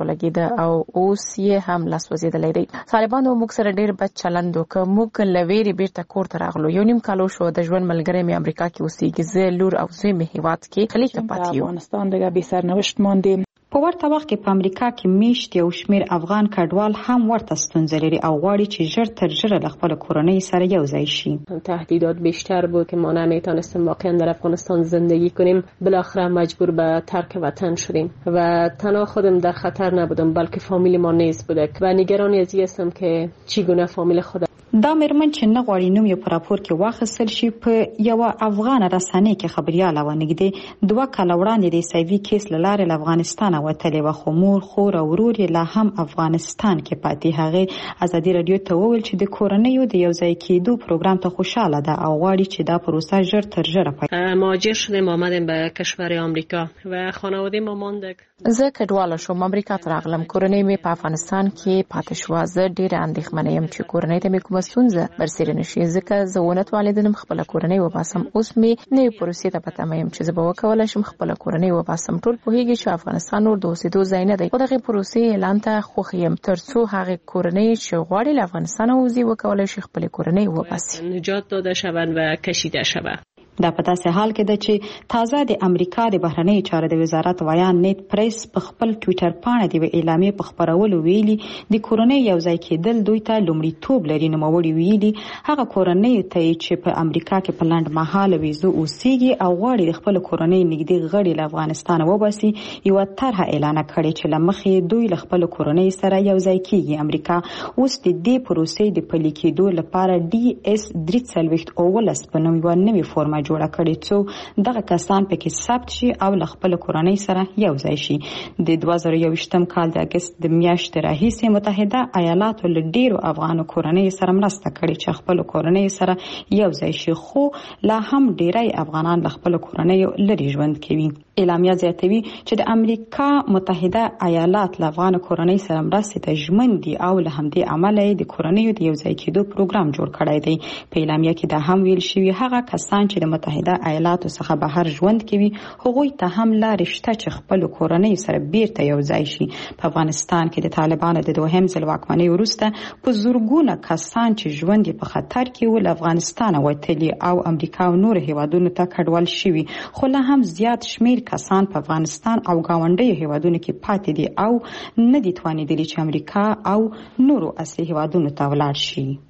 راولګید او اوس یې هم لاس وزیدلې دی. طالبانو موږ سره ډیر بد چلند وکړ، موږ لویری بیرته کور ته راغلو. یو نیم کالو شو د ژوند ملګری می امریکا کې اوسېږي، زه لور او زوی می هیواد کې خلیج ته پاتې یو. افغانستان دغه به سرنوشت ماندې. په ورته وخت کې په امریکا کې میشت یو شمیر افغان کډوال هم ورته ستونزې لري او غواړي چې ژر تر ژره له خپل کورنۍ سره یو ځای شي. تهدیدات بیشتر بود که ما نمیتونستیم واقعا در افغانستان زندگی کنیم. بالاخره مجبور به ترک وطن شدیم و تنها خودم در خطر نبودم بلکه فامیل ما نیز بوده و نگران از این هستم که چگونه فامیل خود دا مېرمن چې نه غواړي نوم یې په راپور کې واخیستل شي په یوه افغان رسنۍ کې خبریاله وه. نږدې دوه کاله وړاندې د ایسایوي کیس له لارې له افغانستانه وتلې وه، خو مور خور او ورور یې لا هم افغانستان کې پاتې. هغې ازادي راډیو ته وویل چې د کورنیو د یو ځای کېدو پروګرام ته خوشحاله ده او غواړي چې دا پروسه ژر تر ژره پیل. مهاجر شدیم آمدیم به کشور آمریکا و خانواده ما ماندک. زه کډواله شوم، امریکا ته راغلم. کورنۍ مې په افغانستان کې پاتې شوه. زه ډېره اندېښمنه یم چې کورنۍ ته مې کومه ستونزه برسېره نشي، ځکه زه ونه توانېدم خپله کورنۍ وباسم. اوس مې نوې پروسې ته په تمه یم چې زه به وکولی شم خپله کورنۍ وباسم. ټول پوهېږي چې افغانستان نور د اوسېدو ځای نه دی، خو دغې پروسې اعلان ته خوښ یم تر څو هغې کورنۍ چې غواړي له افغانستانه وځي وکولی شي خپلې کورنۍ وباسي، نجات داده شوند و کشیده شود. دا په داسې حال کې ده چې تازه د امریکا د بهرنیو چارو د وزارت ویان نیت پریس په خپل ټویټر پاڼه د اعلامیې په خپرولو ویلي د کورنۍ یو ځای کېدل دوی ته لومړیتوب لري. نوموړي ویلي هغه کورنۍ ته چې په امریکا کې په لنډ مهاله ویزو اوسېږي او غواړي د خپل کورنۍ نږدې غړي له افغانستانه وباسي یوه طرحه اعلان کړې چې له مخې دوی له خپل کورنۍ سره یو ځای کېږي. امریکا اوس د دې پروسې د پلي کېدو لپاره ډي اس درې څلوېښت اوولس په نوم یوه نوې فورمه جوړه کړې څو دغه کسان پکې ثبت شي او له خپل کورنۍ سره یو ځای شي. د دوه زره یوویشتم کال د اګست د میاشتې راهیسې متحده ایالاتو له ډیرو افغانو کورنۍ سره مرسته کړې چې خپل کورنۍ سره یو ځای شي، خو لا هم ډیری افغانان له خپل کورنۍ لرې ژوند کوي. اعلامیه زیاتوي چې د امریکا متحده ایالات له افغان کورنۍ سره مرستې ته ژمن دي او له همدې امله د کورنیو د یو ځای کېدو پروګرام جوړ کړی دی. په اعلامیه کې دا هم ویل شوي هغه کسان چې د متحده ایالاتو څخه بهر ژوند کوي هغوی ته هم لارې شته چې خپل کورنۍ سره بیرته یو ځای شي. په افغانستان کې د طالبانو د دوهم ځل واکمنۍ وروسته په زرګونه کسان چې ژوند یې په خطر کې و له افغانستانه وتلي او امریکا او نورو هیوادونو ته کډوال شوي، خو لا هم زیات شمیر کسان په افغانستان او ګاونډیو هیوادونو کې پاتې دي او نه دي توانېدلي چې امریکا او نورو اصلي هیوادونو ته ولاړ شي.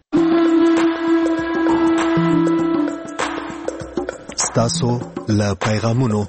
ستاسو له پیغامونو.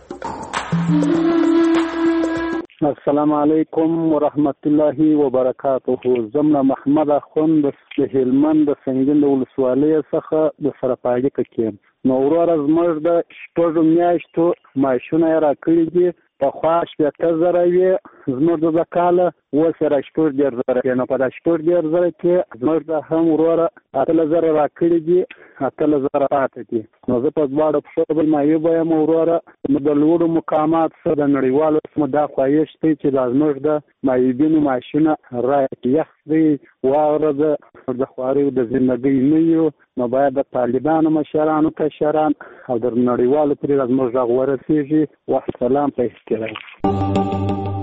السلام علیکم ورحمت الله وبرکاته. زمنا محمد اخوند د هلمند د سنگین د ولسوالۍ څخه د سرپاږه کې نو ورور زموږ د شپږو میاشتو ماشونه را کړی دي په خواش په تزره وي زموږ د کاله وسره شپږ ډیر زره نه په شپږ ډیر زره کې زموږ د هم ورور اتل زره را کړی دي اتل زره پاتې دي. نو زه په دواړو په بل ما یو به مورور د لوړو مقامات سره د نړیوالو سم دا خوایش دی چې لازمه ده مایبینو ماشونه را یخ دی واغره د خواري د ژوندۍ نه یو نو باید د طالبانو مشرانو کشران او د نړیوالو پرې لازمه غوړه سیږي. والسلام په احترام.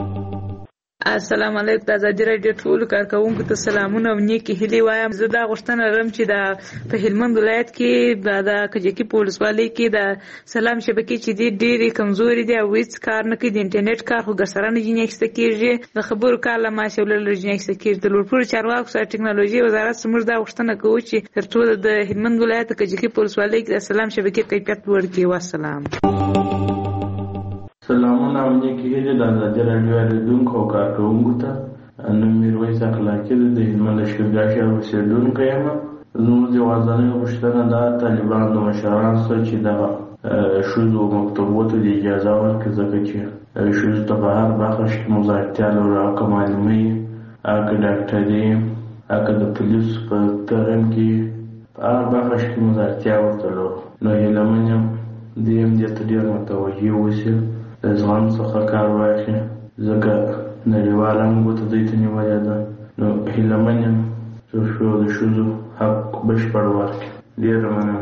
السلام علیکم. د ازادي راډیو ټول کارکونکو ته سلامونه او نیکی هیلې وایم. زه دا غوښتنه لرم چې د په هلمند ولایت کې د کجکی پولیسوالۍ کې د سلام شبکې چې دي ډېرې کمزوري دي او هیڅ کار نه کوي. د انټرنیټ کار خو ګرسره نه جنې اخیسته کېږي، د خبرو کار له ماشي ولر جنې اخیسته کېږي. د لوړپوړو چارواکو سره ټکنالوژي وزارت زموږ دا غوښتنه کوي چې تر ټولو د هلمند ولایت کجکی پولیسوالۍ کې د سلام شبکې کیفیت لوړ کړي. والسلام. سلامونه او نیکی هیلې د ازادي راډیو اورېدونکو او کارکوونکو ته. نوم میرویس اخلاقي د هلمند لښکرګاه ښار اوسېدونکی یم. زموږ یوازینۍ غوښتنه دا طالبان د مشرانو سره چې دغه ښځو مکتوبو ته د اجازه ورکړي، ځکه چې ښځو ته په هر برخه کې مزاحمتیا لري، او که معلمۍ که ډاکټري که د پولیسو په ترم کې په هر برخه کې مزاحمتیا ورته لرو. نو هیله من یم دوی هم دې ته ډېر متوجه اوسي، د زغم څخه کار واخلي، ځکه نړیواله هم ګوته دوی ته نیولې ده. نو هیله من یم چې د ښځو حق بشپړ ورکړي. ډېره مننه.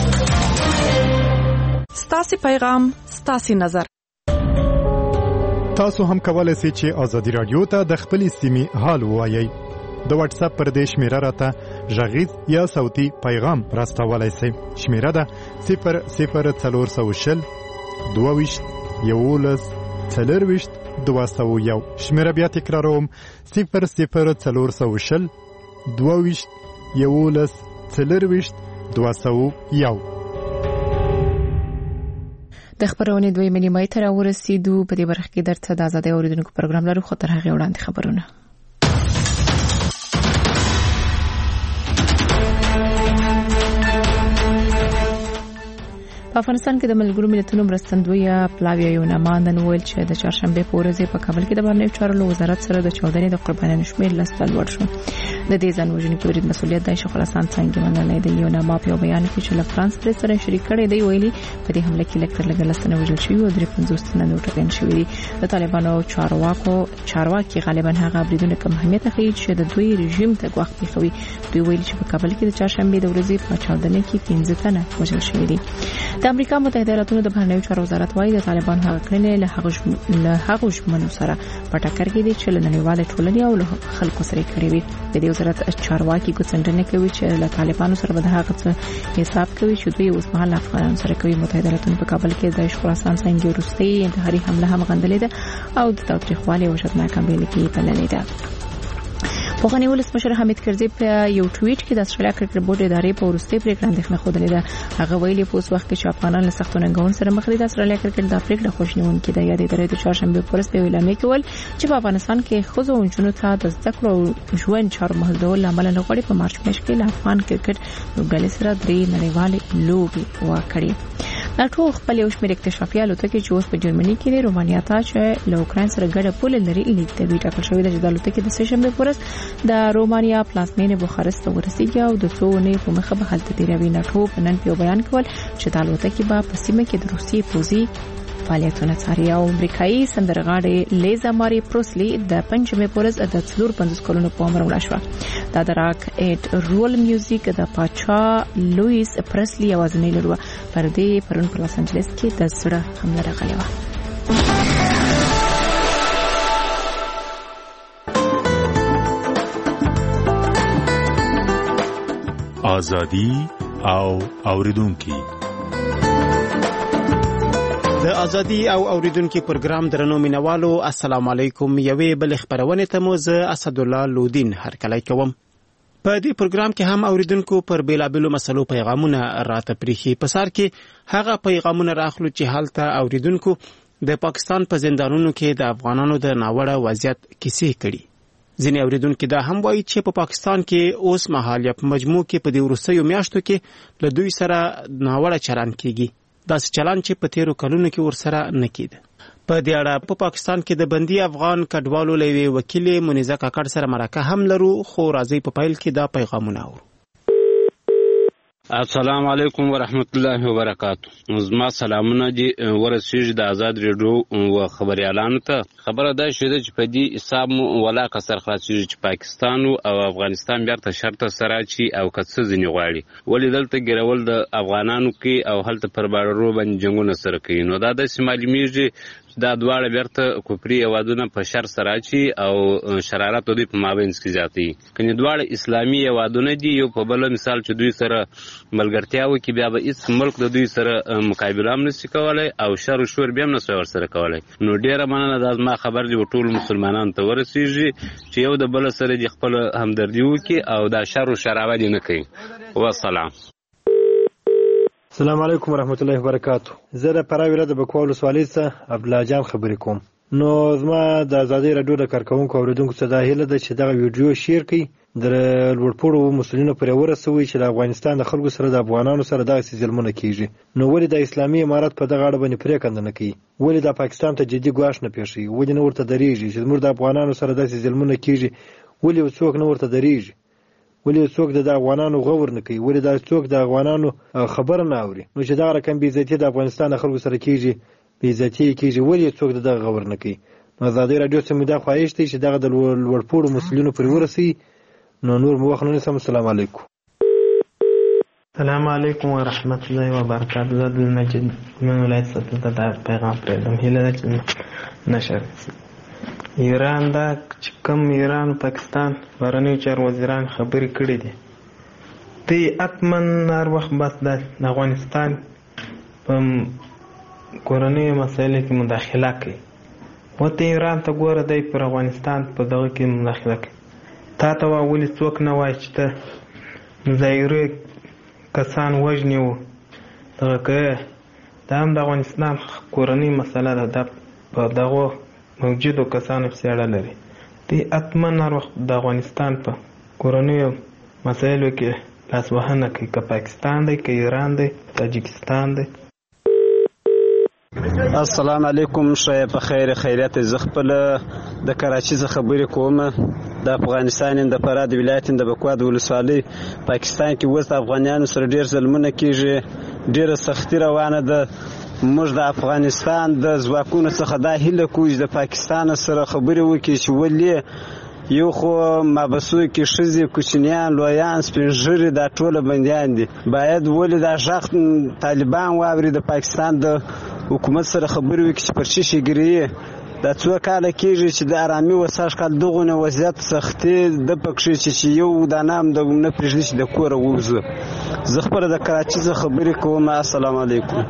ستاسې پیغام ستاسې نظر. تاسو هم کولای شئ چې ازادي رادیو ته د خپل سیمې حال ووایئ. د واتس اپ پر دې شمیره راته غږیز یا صوتي پیغام راستولای شئ. شمیره ده صفر صفر څلور سوه شل دوه ویشت یولس څلور ویشت دوه سوه یو. شمیره بیا تکراروم صفر صفر څلور سوه شل دوه ویشت یولس څلور ویشت دوه سوه یو. د خبرونې دوی ملي تر ورسېدو. په دې برخه کې درته د آزادۍ اوریدونکو پروګرام لرو، خو تر هغه وړاندې خبرونه. په افغانستان کې د ملګرو ملتونو مرستندویه پلاوی یوناما نن ویل چې د چهارشنبه په ورځ په کابل کې د بهرنیو چارو وزارت سره د چاودنې د قربانیانو شمېر لس ته لوړ شو. د دې ځان وژونکي برید مسؤلیت د شیخ الحسن څنګه منلای دی. یوناما په بیان کې چې له فرانس پریس سره شریک کړي دی ویلي په دې حمله کې لکه لګل لسنه وژل شوی او درې پنځوس تنه نور ټپيان شوی دي. د طالبانو چارواکو چارواکي غالبا هغه بریدونه کم اهمیت اخلي چې د دوی رژیم ته غوښتي خوي. دوی ویلي چې په کابل کې د چهارشنبه د ورځې په چاودنې کې پنځه تنه وژل شوی دي. د امریکا متحده ایالاتونو د بهرنیو چارو وزارت وايي د طالبان هغه کړنې له هغه له هغه ژمنو سره په ټکر کې دي چې له نړیوالې ټولنې او له خلکو سره کړي وي. د دې وزارت چارواکي ګوتڅنډنه کوي چې له طالبانو سره به د هغه څه حساب کوي چې دوی اوس مهال افغانانو سره کوي. متحده ایالاتونو په کابل کې د شیخ الحسن څنګه وروستي انتحاري حمله هم غندلې ده او د تاریخوالي او شتناک عمل کې بللې ده. پوغنی ولسمشر حمید کرزی په یو ټویټ کې د استرالیا کرکټ بورډ ادارې په ورستۍ پریکړه اندېښنه خوده ده. هغه ویلي په اوس وخت کې چې افغانان له سختو ننګونو سره مخ دي. د استرالیا کرکټ د پریکړه خوشنیونکې ده. یادې درې د چهارشنبه په ورځ په اعلان کې ول چې په افغانستان کې خزو او جنونو ته د زده کړو ژوند چارو محدودول عمل نه غواړي. په مارچ میاشت کې له افغان کرکټ لوبډلې سره درې نړیوالې لوبې وکړي. ناتو خپل یو شمېر اکتشافي الوتکې چې اوس په جرمني کې د رومانیا ته چې له اوکرين سره ګډه پوله لري لیک ته وی ټاکل شوې ده چې د الوتکې د سشنبه په ورځ د رومانیا پلازمینې بوخارست ته ورسیږي او د څو نه په مخه به هلته تیروي. ناتو په نن په بیان کول چې د الوتکې به په سیمه کې د روسي پوځي فعالیتونه څاري. او امریکایي سندرغاړې لیزا ماري پروسلی د پنځمې پورز د څلور پنځوس کلونو په عمر وړه شو. دا د راک اټ رول میوزیک د پاچا لوئیس پرسلی اوازنې لرو پر دې پرون په لاس انجلس کې د سړه حمله راغلی و. ازادي او اوریدونکو د ازادي او اوریدونکو پروګرام درنو مینوالو السلام علیکم. یوې بل خبرونه ته مو زه اسد الله لودین هرکلی کوم. په دې پروګرام کې هم اوریدونکو پر بیلابلو مسلو پیغامونه راته پریخي. په سر کې هغه پیغامونه راخلو چې حالته اوریدونکو د پاکستان په زندانونو کې د افغانانو د ناوړه وضعیت کیسې کړي. ځینې اوریدونکو دا هم وایي چې په پا پاکستان کې اوس مهال یا په مجموع کې په دې وروستیو میاشتو کې له دوی سره ناوړه چلند کیږي. داسې چلند چې په تیرو کلونو کې ورسره نه کېده. په دې اړه په پا پاکستان کې د بندي افغان کډوالو لوی وکیل منیزه کاکړ سره مرکه هم لرو، خو راځي په پیل کې دا پیغامونه اورو. السلام علیکم ورحمت الله وبرکاتہ. زما سلامونه دي ورسېږي د آزاد ریډیو او خبريالانو ته. خبره ده چې په دې حساب مو ولا کسر خلاصېږي چې پاکستان او افغانستان بیرته شرط سره چی او کڅ ځنی غواړي. ولې دلته ګرول د افغانانو کې او هلته پر بارو باندې جنگونه سره کوي. نو دا د شمالي میږي دا دواړه بیرته کوپری اوادونه په شر سره چی او شرارت دوی په مابینس کې زیاتې. کني دواړه اسلامي اوادونه دي. یو په بل مثال چې دوی سره ملګرتیا وکي بیا به هیڅ ملک د دوی سره مقابله هم نشي کولای او شر او شور بیا هم نشي ور سره کولای. نو ډیره مننه د ما خبر دی ټول مسلمانانو ته ورسیږي چې یو د بل سره د خپل همدردي وکي او دا شر او شراوه دي نه کوي. والسلام. السلام علیکم ورحمت الله وبرکاتہ. زه د پراوی ولایت بکوال ولسوالۍ څخه عبد الله جان خبرې کوم. نو زما د آزادۍ رادیو د کارکونکو اوریدونکو څخه دا هیله ده چې دغه ویډیو شیر کړئ د لوړپوړو مسولینو پر ورسوي چې د افغانستان د خلکو سره د افغانانو سره دغه ظلمونه کیږي. نو ولې د اسلامي امارت په دغه اړه باندې پریکړه نه کوي؟ ولې د پاکستان ته جدي ګواښ نه پیښوي؟ ولې نه ورته دریږي چې موږ د افغانانو سره داسې ظلمونه کیږي؟ ولې څوک نه ورته دریږي؟ ولې څوک د افغانانو غور نه کوي؟ ولې دا څوک د افغانانو خبر نه اوري؟ نو چې دا رقم بې عزتي د افغانستان د خلکو سره کیږي، بې عزتي کیږي، ولې څوک د غور نه کوي؟ نو آزادۍ رادیو څخه دا خواهش دی چې دغه د لوړپوړو مسولینو پر ورسي. نو نور مو وخت نه سم. السلام علیکم. السلام علیکم ورحمت الله وبرکاته. زه د نجد من ولایت څخه دا پیغام پرېږدم. هیله ده چې نشر ایران دا چې کوم ایران او پاکستان بهرنیو چارو وزیران خبرې کړې دي، دوی حتمن هر وخت بس د افغانستان په کورنیو مسایلو کې مداخله کوي. وته ایران ته ګوره، دی پر افغانستان په دغه کې مداخله کوي. تا ته ولې څوک نه وایي چې ته مظاهرې کسان وژني وو دغه کوي؟ دا هم د افغانستان کورنۍ مسله ده، دا په دغو موجودو کسانو پسې اړه لري. دوی حتمن هر وخت د افغانستان په کورنیو مسایلو کې لاسوهنه کوي، که پاکستان دی، که ایران دی، تاجکستان دی. السلام علیکم. شای په خیر خیریت. زه خپل د کراچۍ څخه خبرې کوم. د افغانستان د فراد ولایت د بکواد ولسوالۍ پاکستان کې اوس د افغانانو سره ډېر ظلمونه کېږي، ډېره سختي روانه ده. موږ د افغانستان د ځواکونو څخه دا هیله کوو چې د پاکستان سره خبرې وکړي چې ولې یو خو مابسو کې ښځې، کوچنیان، لویان، سپین ږیري دا ټوله بندیان دي. باید ولې دا غږ طالبان واوري، د پاکستان د حکومت سره خبرې وکړي چې پر څه شي ګري. دا څو کاله کېږي چې د ارامي وساش کال دغونه وضعیت سختي د پکښې چې یو دانه هم د نه پرېږدي چې د کوره ووځو. زه خپله د کراچۍ څخه خبرې کوم. السلام علیکم.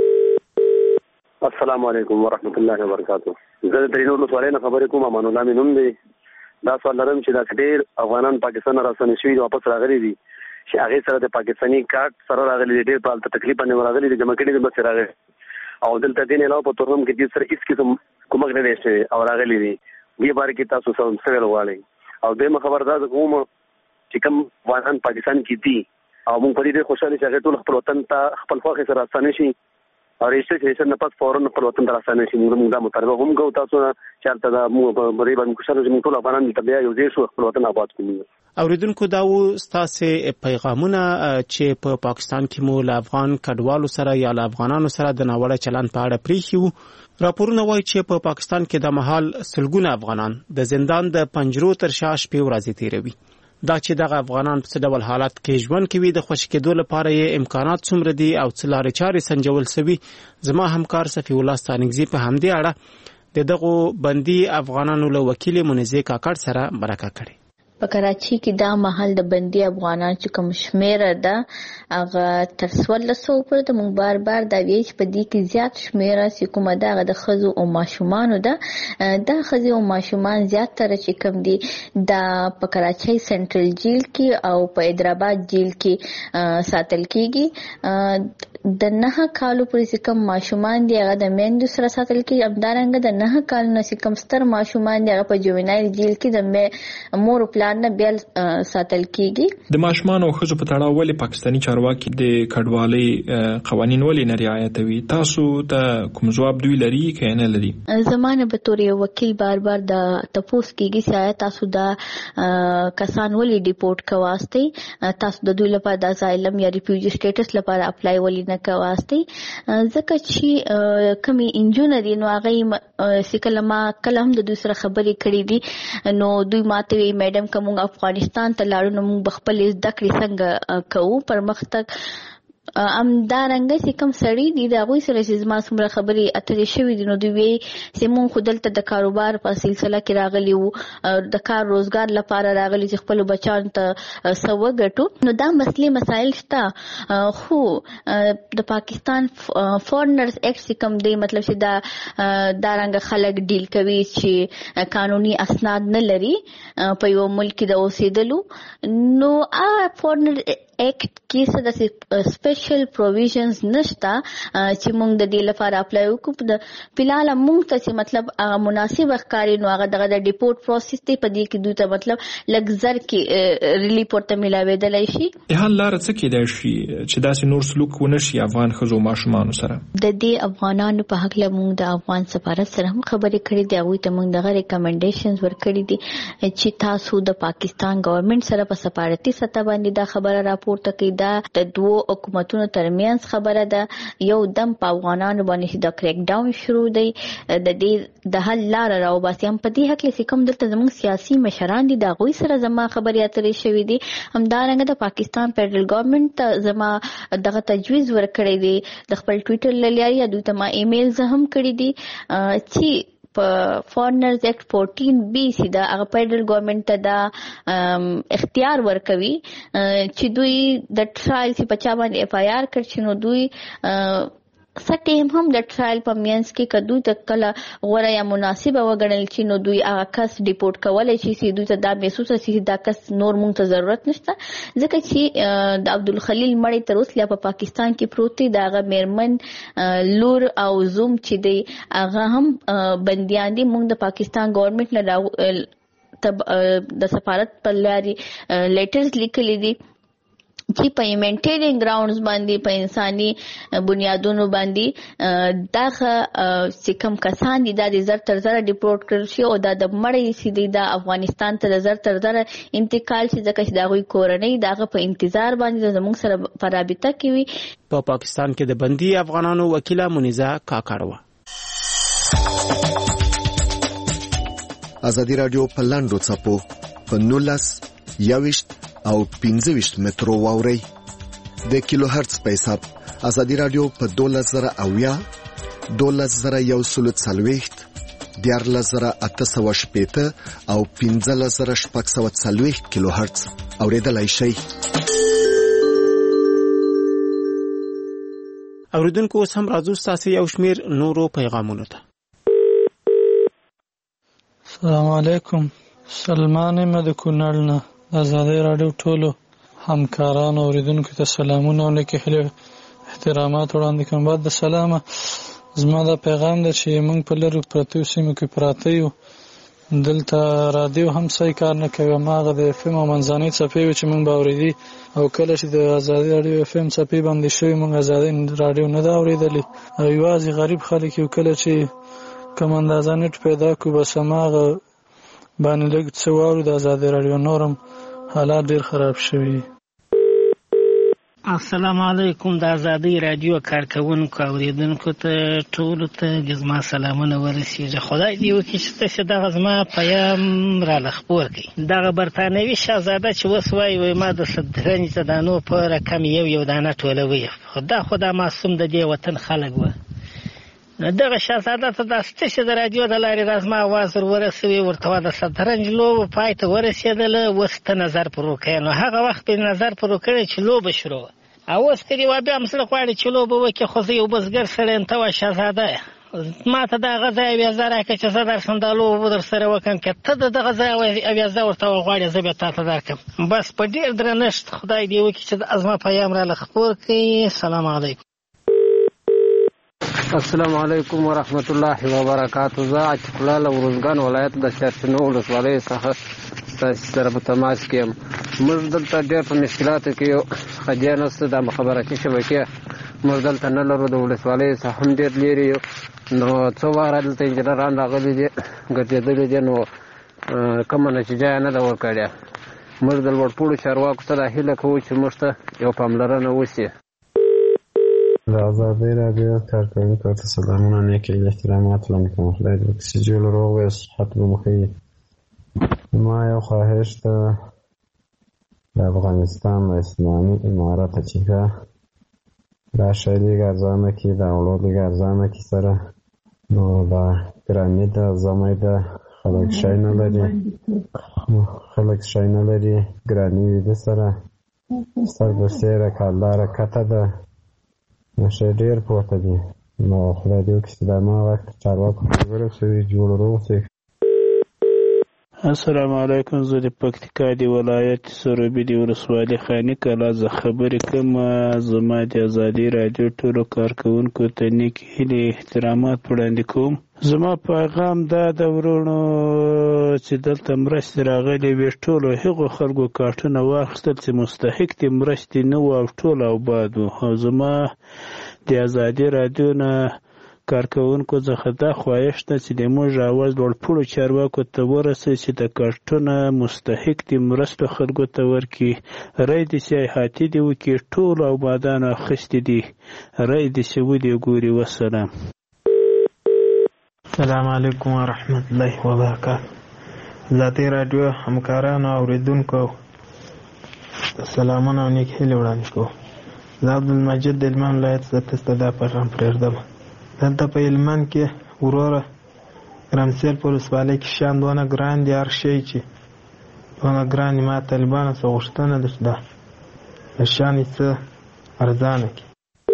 السلام علیکم ورحمت الله وبرکاته. زه د درینو ولسوالۍ نه خبرې کوم. امان الله مې نوم دی. دا سوال لرم چې دا ډېر افغانان پاکستان راستنه شوي دي، واپس راغلي دي، چې هغې سره د پاکستاني کارت سره راغلي دي، ډېر په هلته تکلیف باندې راغلي دي، جمع کړي دي، بس راغلي. او دلته دې نه علاوه په تورنم کې دې سره هېڅ قسم کومک نه دی شوی او راغلي دي. دې باره کې تاسو څه ویل غواړئ؟ او دویمه خبر دا کوم چې کوم افغانان پاکستان کې دي او موږ په دې ډېر خوشحاله چې هغې ټول خپل وطن ته خپل خوښې سره راستانه شي او رجسټریشن نه پس فورا خپل وطن ته راستانه شي. موږ دا مطالبه هم کوو تاسو نه چې هلته دا موږ په دې باندې خوشحاله چې موږ ټول افغانان دلته بیا یو ځای شو، خپل وطن آباد کړو. اوریدونکو دا و ستاسو پیغامونه چې په پا پاکستان کې مو له افغان کډوالو سره یا له افغانانو سره د ناوړه چلند په اړه پریښیو. راپورونه وایي چې په پا پاکستان کې د مهال سلګونه افغانان د زندان د پنجرو تر شا شپې ورځې تیروي. دا چې دغه افغانان په څه ډول حالت کې ژوند کوي، د خوشي کېدو لپاره یې امکانات څومره دي او څه لارې چارې سنجول سوي. زما همکار صفي الله ستانکزي په همدې اړه د دغو بندي افغانانو له وکیل منزه کاکړ سره مرکه کړې. په کراچۍ کې دا محل د بندي افغانان چې کوم شمیره ده هغه تر څوارلسو پورې ده. موږ بار بار دا وایو چې په دې کې زیات شمیره چې کومه ده هغه د ښځو او ماشومانو ده. دا ښځې او ماشومان زیاتره چې کوم دي دا په کراچۍ سنټرل جیل کې او په حیدرآباد جیل کې ساتل کېږي. د نه کالو پورې چې کوم ماشومان دي هغه د میندو سره ساتل کېږي. همدارنګه د نه کال نه چې کوم ستر ماشومان دي هغه په جوینایل جیل کې د مور او پلار نه بیل ساتل کېږي. د ماشومان او ښځو په تړاو ولې پاکستاني چارواکي د کډوالۍ قوانین ولې نه رعایتوي؟ تاسو ته کوم ځواب دوی لري که نه لري؟ زمانه به تور یو وکیل بار بار د تپوس کېږي چې آیا تاسو دا کسان ولې ډیپورټ کواستی، تاسو د دوی لپاره د اسایلم یا ریفیوجی سټیټس لپاره اپلای ولې نه کواستی؟ ځکه چې کمی انجونه دي نو هغه سکه لما کله هم د دوی سره خبرې کړې دي نو دوی ماته وی میډم کوم افغانستان ته لاړو نو موږ بخپل زده کړې څنګه کوو پرمختګ. ام دا رنګ چې کوم سړی دی دا غوي سره چې زما څومره خبرې اترې شوې دي نو دوی وی چې مونږ خودلته د کاروبار په سلسله کې راغلی وو، د کار روزګار لپاره راغلی چې خپل بچان ته سو غټو. نو دا مسلې مسایل شته، خو د پاکستان فورنرز ایکټ کوم دی مطلب چې دا دا رنګ خلک ډیل کوي چې قانوني اسناد نه لري په یو ملک د اوسېدلو. نو ا فورنر ایکټ کې څه د سپیشل پروویژنز نشته چې موږ د دې لپاره اپلای وکړو. د فلحال موږ ته چې مطلب مناسب ښکاري نو هغه دغه د ډیپورټ پروسس دی، په دې کې دوی ته مطلب لږ زر کې ریلیف ورته ملاوېدلی شي. د حل لاره څه کېدای شي چې داسې نور سلوک ونه شي افغان ښځو او ماشومانو سره؟ د دې افغانانو په هکله موږ د افغان سفارت سره هم خبرې کړې دي، هغوی ته موږ دغه ریکمنډیشنز ورکړي دي چې تاسو د پاکستان ګورنمنټ سره په سفارتي سطح باندې دا خبره راپور پورته کوي دا د دوو حکومتونو ترمنځ خبره ده یو دم په افغانانو باندې د کریک ډاون شروع دی د دې د حل لار راوباسي هم په دې حق لسی کوم دلته زموږ سیاسي مشران دي دا غوي سره زما خبرې اترې شوې دي همدارنګه د پاکستان فدرل ګورنمنت زما دغه تجویز ورکړی دی د خپل ټوئیټر لاري دوی ته ما ایمیلز هم کړی دي چې په فورنرز ایکټ فورټین بی سي دا هغه فدرل ګورنمنت ته دا اختیار ورکوي چې دوی د ټرایل چې په چا باندې اف آی آر کړي نو دوی سټیم هم د ټرایل په مینس کې کدو ته کله غوړه یا مناسبه وګڼل چې نو دوی هغه کس ډیپورټ کولای شي چې دوی ته دا محسوسه شي دا کس نور مونږ ته ضرورت نشته ځکه چې د عبدالخلیل مړی تر اوسه په پاکستان کې پروت دی دا هغه میرمن لور او زوم چې دی هغه هم بنديان دي مونږ د پاکستان ګورنمنت نه د سفارت په لاري لیټرز لیکلي دي چې په هیومانیټیرین ګراوندز باندې په انساني بنیادونو باندې دغه چې کوم کسان دي د زر تر زر ډیپورټ کړل شي او د مړی سي د افغانستان ته د زر تر زر انتقال شي ځکه چې دا غوي کورنۍ دغه په انتظار باندې زموږ سره په رابطه کې وي په پاکستان کې د بندي افغانانو وکیله منیزه کاکړه ازادي رادیو په لاندو چپو په نولس یاوشت او پنځه ویشت مترو واوري د کیلو هرتز په حساب ازادي رادیو په دولس زره اویا دولس زره یو سلو څلويخت دیارلس زره اته سوه شپېته او پنځلس زره شپږ سوه څلويخت کیلو هرتز اوریدلای شئ. اوریدونکو اوس هم راځو ستاسو یو شمیر نورو پیغامونو ته. السلام علیکم سلمان مد کونړ نه ازادي رادیو ټولو همکارانو اوریدونکو ته سلامونه او نیک احترامات وړاندې کوم. بعد د سلامه زما دا پیغام ده چې موږ په لرو پرتو سیمو کې پراته یو دلته رادیو هم صحیح کار نه کوي ماغه د اف ام منځنۍ صفحې چې موږ باوریدي او کله چې د ازادي رادیو اف ام صفحې باندې شوی موږ ازادي رادیو نه دا اوریدلی او یوازې غریب خلک یو کله چې کوم اندازه نت پیدا کو بس ماغه باندې لږ څه وارو د ازادي رادیو نورم حالات ډیر خراب شوي. السلام علیکم د ازادي رادیو کارکونکو اوریدونکو ته ټول ته جزما سلامونه ورسیږي خدای دې وکړي چې څه دغه زما پیام را لخپور کړي دغه برتانوي شاهزاده چې وسوي وي ما د صدرنج دانو په رقم یو یو دانه ټولوي خدا خدا معصوم د دې وطن خلک و دغه شاهزاده ته د ستشه د رادیو د لارې رازما आवाज ورسوي ورته د صدرنج لوب پای ته ورسېدل وسته نظر پر وکړ نو هغه وخت په نظر پر وکړ چې لوب شروع او اوس کړي و بیا مسله غواړي چې لوب وکړي خو زه یو بزګر سره انت وا شاهزاده ما ته د غزا بیا زره کې چې زدر سندالو در سره وکم کې ته د غزا بیا زه ورته غواړي زه به تاسو درکم بس په ډیر درنښت خدای دې وکړي چې د ازما پیغام را لخپور کړي. سلام علیکم. السلام علیکم ورحمت الله وبرکاته. زه اچکلال ورزګان ولایت د شرشنو ولسوالۍ څخه تاسو سره په تماس کې یم. موږ دلته ډېر په مشکلاتو کې یو خدای نسته د مخابراتي شبکې موږ دلته نه لرو د ولسوالۍ څخه هم ډېر لرې یو نو څو واره دلته انجینران راغلي دي ګرځېدلي دي نو کومه نتیجه نه ده ورکړې. موږ د لوړپوړو چارواکو سره هیله کوو چې موږ ته یو پاملرنه وشي. د ازادي رادیو کارکوونکو ته سلامونه نیک احترامات وړاندې کوم. خدای دې وکړي چې جوړ روغ وي صحت به مو ښه وي. ما یو خواهش ده د افغانستان د اسلامي امارت چې دا شی لږ ارزانه کړي دا وړو لږ ارزانه کړي سره نو دا ګراني ده زمۍ ده خلک شی نه لري خلک شی نه لري ګراني ویده سره سترګو سیره کالداره کته ده نشه ډېر پورته دي نو خدای دې وکړي چې دا ما وخت چارواکو ته ورسوي جوړ روغ شي. السلام علیکم. زه د پکتیکا د ولایت سروبي د ولسوالۍ خاني کلا زه خبرې کوم. زما د ازادي رادیو ټولو کارکوونکو ته نیک هیلې احترامات وړاندې کوم. زما پیغام دا د ورونو چې دلته مرستې راغلې وې ټولو هغو خلکو کارټونه واخیستل چې مستحق دي مرستې نه وو او ټول آباد وو او زما د ازادي رادیو نه کارکوونکو څخه دا خواهش ده چې د موږ اواز لوړپوړو چارواکو ته ورسوي چې د کارتونه مستحق دي مرستو خلکو ته ورکړي. رای دې چې احاطې دې وکړي، ټولو آبادانو اخیستې دي، رای دې چې ودې ګوري. وسلام. السلام علیکم ورحمت الله وبرکاته. ذاتي رادیو همکارانو او اوریدونکو سلامونه او نیک هیلې وړاندې کوو. زه عبدالمجید د هلمند ولایت څخه تاسو ته دا پیغام پرېږدم. دلته په هلمند کې وروره رمسیل په ولسوالۍ کې شیان دونه ګران دي، هر شی چې دونه ګران دي. ما طالبانو څخه غوښتنه ده چې دا د شیان یې څه ارزانه کړي.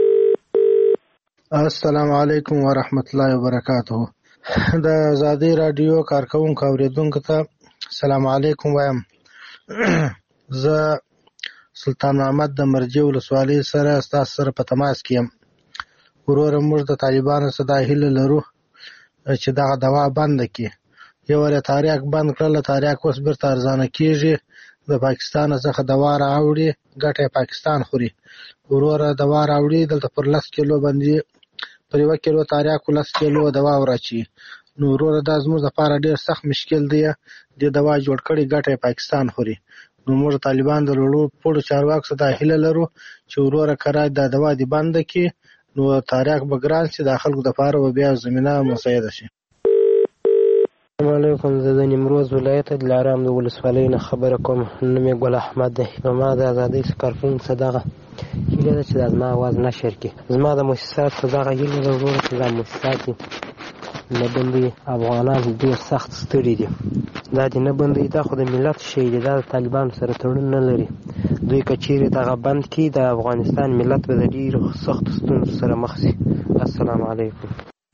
السلام علیکم ورحمت الله وبرکاته. د ازادي رادیو کارکوونکو اوریدونکو ته سلام علیکم وایم. زه سلطان محمد د مرجې ولسوالۍ سره ستاسو سره په تماس کې یم. وروره موږ د طالبانو څخه دا هیله لرو چې دغه دوا بنده کړي. یو واره تاریخ بند کړله، تاریخ اوس بیرته ارزانه کېږي. د پاکستان څخه دوا راوړي، ګټه یې پاکستان خوري. وروره دوا راوړي، دلته پر لس کیلو باندې پر یوه کیلو تاریاکو لس کیلو دوا وراچي. نو وروره دا زموږ دپاره ډېر سخت مشکل دی. دې دوا جوړ کړي، ګټه یې پاکستان خوري. نو موږ طالبان د لوړو پوړو چارواکو څخه دا هیله لرو چې وروره کره دا دوا دې بنده کړي، نو تاریخ به ګران شي، د خلکو دپاره به بیا زمینه مساعده شي. السلام علیکم. زه د نیمروز ولایت دلارام د ولسوالۍ نه خبره کوم. نوم یې ګل احمد دی. زما د ازادۍ کارکوونکو څخه دغه هیله ده چې دا زما اواز نشر کړي. زما د مؤسساتو دغه هیله ده وروره چې دا مؤسسات دي نه بندوي. افغانان ډېر سخت ستړي دي. دا دې نه بندوي، دا خو د ملت شی دی، دا د طالبانو سره تړون نه لري. دوی که چیرې دغه بند کړي، د افغانستان ملت به د ډېرو سختو ستونزو سره مخ شي. السلام علیکم.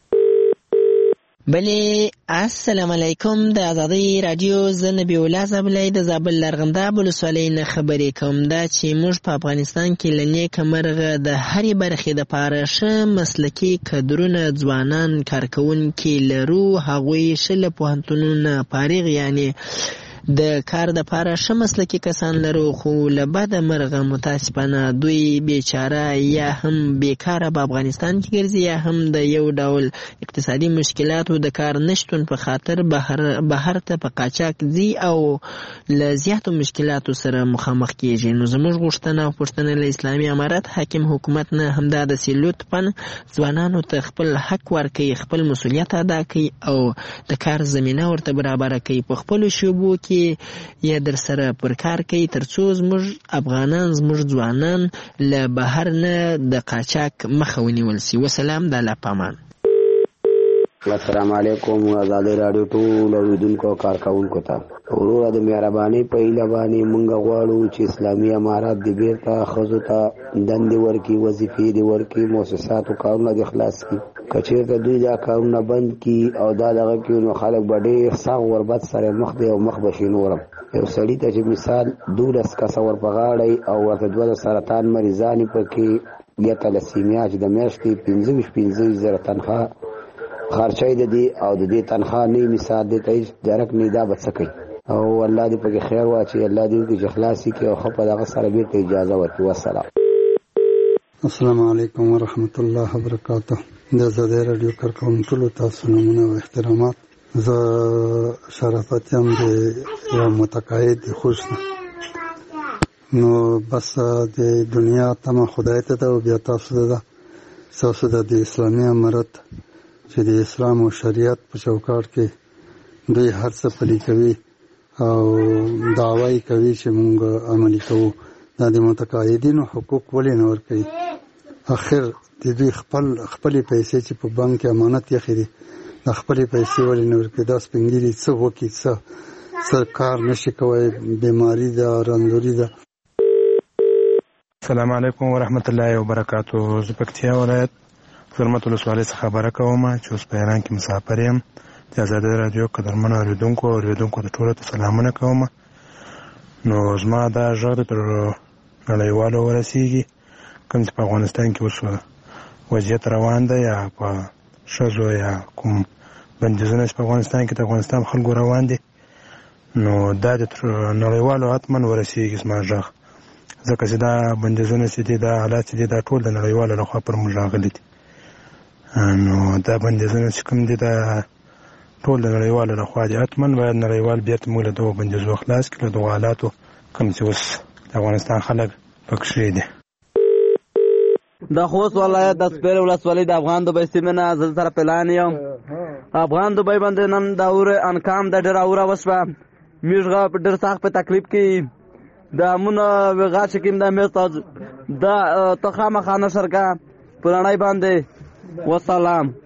بله السلام علیکم. د ازادۍ راډیو زه نبی الله زابلی د زابل لرغنداب ولسوالۍ نه خبرې کوم. دا چې موږ په افغانستان کې له نیکه مرغه د هرې برخې دپاره ښه مسلکي کدرونه ځوانان کارکوونکي لرو. هغوی ښه له پوهنتونونه فارغ یعنې د کار د پاره ښه مسلکي کسان لرو، خو له بده مرغه متاسفانه دوی بیچاره یا هم بیکاره په افغانستان کې ګرځي یا هم د یو ډول اقتصادي مشکلاتو د کار نشتون په خاطر بهر بهر ته په قاچاق ځي او له زیاتو مشکلاتو سره مخامخ کیږي. نو زموږ غوښتنه او پوښتنه له اسلامي امارت حاکم حکومت نه همدا د سي لطفا ځوانانو ته خپل حق ورکړي، خپل مسؤلیت ادا کړي او د کار زمینه ورته برابره کړي، په خپلو شعبو کې یا در سره پر کار کوي، ترڅو زموږ افغانان زموږ ځوانان له بهر نه د قاچاق مخه ونیول سي. وسلام، د الله پامان. السلام علیکم. ازادي رادیو ټول اوریدونکو کارکوونکو ته وروره د مهربانۍ په هیله باندې مونږ غواړو چې اسلامي امارات د بیرته ښځو ته دندې ورکړي، وظیفې دې ورکړي، مؤسساتو کارونه دې خلاص کړي. که چېرته دوی دا کارونه بند کړي او دا دغه کړي نو خلک به ډېر سخت غربت سره مخ دی او مخ به شي نورم. یو سړي ته چې مثال دولس کسه ور په غاړی او ورته دوه د سرطان مریضان یې پکې یا تلسیمیا چې د میاشتې پنځه ویشت پنځه ویشت زره تنخواه خرچه د دې او د دې تنخواه نه مثال دی ته هېڅ درک نه دا به څه کوي. او الله دې پکې خیر واچي، الله دې وکړي چې خلاص یې کړي او ښه په دغه سره بېرته اجازه ورکړي. والسلام. السلام علیکم ورحمت الله وبرکاته. د ازادۍ راډیو کارکوونکو ټولو تاسو نومونه او احترامات. زه شرافت یم د یو متقاعد خوش نه. نو بس د دنیا تمه خدای ته ده او بیا تاسو ته ده. ستاسو د اسلامي امارت چې د اسلام او شریعت په چوکاټ کې دوی هر څه پلي کوي او دعوی کوي چې موږ عملي کوو. دا د متقاعدینو حقوق ولې نه ورکوي؟ اخر د دوی خپل خپلې پیسې چې په بانک کې امانت یې خېدي د خپلې پیسې ولې نه ورکوي؟ دا سپین ږیري څه وکړي، څه څه کار نشي کوی، بیماري ده، رنځوري ده. السلام علیکم ورحمت الله وبرکاتو. زه پکتیا ولایت زرمت ولسوالۍ څخه خبره کوم چې اوس په ایران کې مسافر یم. د ازادۍ راډیو قدرمنو اورېدونکو اورېدونکو ته ټولو ته سلامونه کوم. نو زما دا غږ تر نړیوالو ورسیږي، کوم چې په افغانستان کې اوس وضعیت روان دی یا په ښځو یا کوم بندیزونه چې په افغانستان کې د افغانستان خلکو روان دي، نو دا د تر نړیوالو حتما ورسیږي زما غږ، ځکه چې دا بندیزونه چې دي، دا حالات چې دي، دا ټول د نړیوالو لخوا پر موږ راغلي دي. نو دا بندیزونه چې کوم دي دا ټول د نړیوالو لخوا دي، حتما باید نړیوال بیرته موږ له دغو بندیزو خلاص کړي، له دغو حالاتو کوم چې اوس د افغانستان خلک پکښې دي. د خوست ولایت د سپیرې ولسوالۍ د افغان دوبۍ سیمې نه زه سره پلان یم. افغان دوبۍ باندې نن د اورې انکام د ډېره اوره وشوه. موږ په ډېر سخت په تکلیف کې د امونه وغا چې کوم د میز د ته خامخا نشر کا په رڼای باندې. وسلام.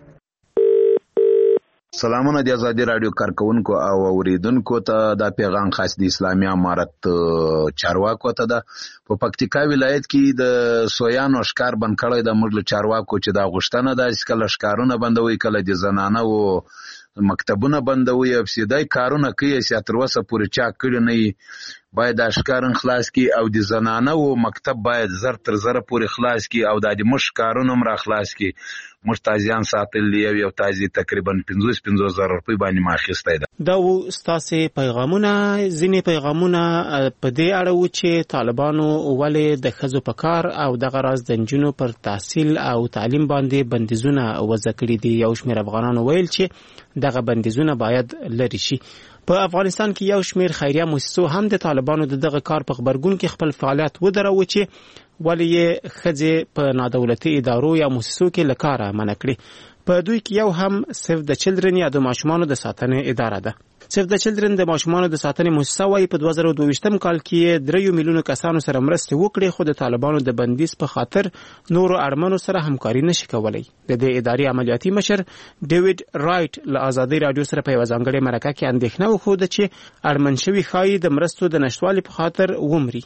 سلامونه د ازادي رادیو کارکونکو او اوریدونکو ته. دا پیغام خاص د اسلامي امارت چارواکو ته ده. په پکتیکا ولایت کې د سویانو ښکار بند کړی د موږ له چارواکو چې دا غوښتنه ده چې کله ښکارونه بندوي، کله د زنانو مکتبونه بندوي، ابتدایي کارونه کوي چې تر اوسه پورې چا کړي نه وي، باید دا ښکارن خلاص کړي او د زنانو مکتب باید زر تر زره پورې خلاص کړي او دا د موږ ښکارونه هم را خلاص کړي. موږ تازیان ساتلي یو یو تازي تقریبا پنځوس پنځوس زره روپۍ باندې ما اخیستی ده. دا و ستاسې پیغامونه. ځینې پیغامونه په دې اړه و چې طالبانو ولې د ښځو په کار او دغه راز د نجونو پر تحصیل او تعلیم باندې بندیزونه وضع کړي دي. یو شمېر افغانانو ویل چې دغه بندیزونه باید لرې شي. په افغانستان کې یو شمېر خیریه موسسو هم د طالبانو د دغه کار په غبرګون کې خپل فعالیت ودروه چې ولې یې ښځې په نادولتي ادارو یا موسسو کې له کاره منع کړي. په دوی کې یو هم سیف د چلډرن یا د ماشومانو د ساتنې اداره ده. سیف د چلډرن د ماشومانو د ساتنې موسسه وايي په دوه زره دوه کال کې دریو میلیونو کسانو سره مرستې وکړې، خو د طالبانو د بندیز په خاطر نورو اړمنو سره همکاري نشي کولی. د دې ادارې عملیاتي مشر ډیوډ رایټ له ازادي رادیو سره په یوه ځانګړې مرکه کې اندېښنه وښوده چې اړمن شوي ښایي د مرستو د نشتوالي په خاطر ومري.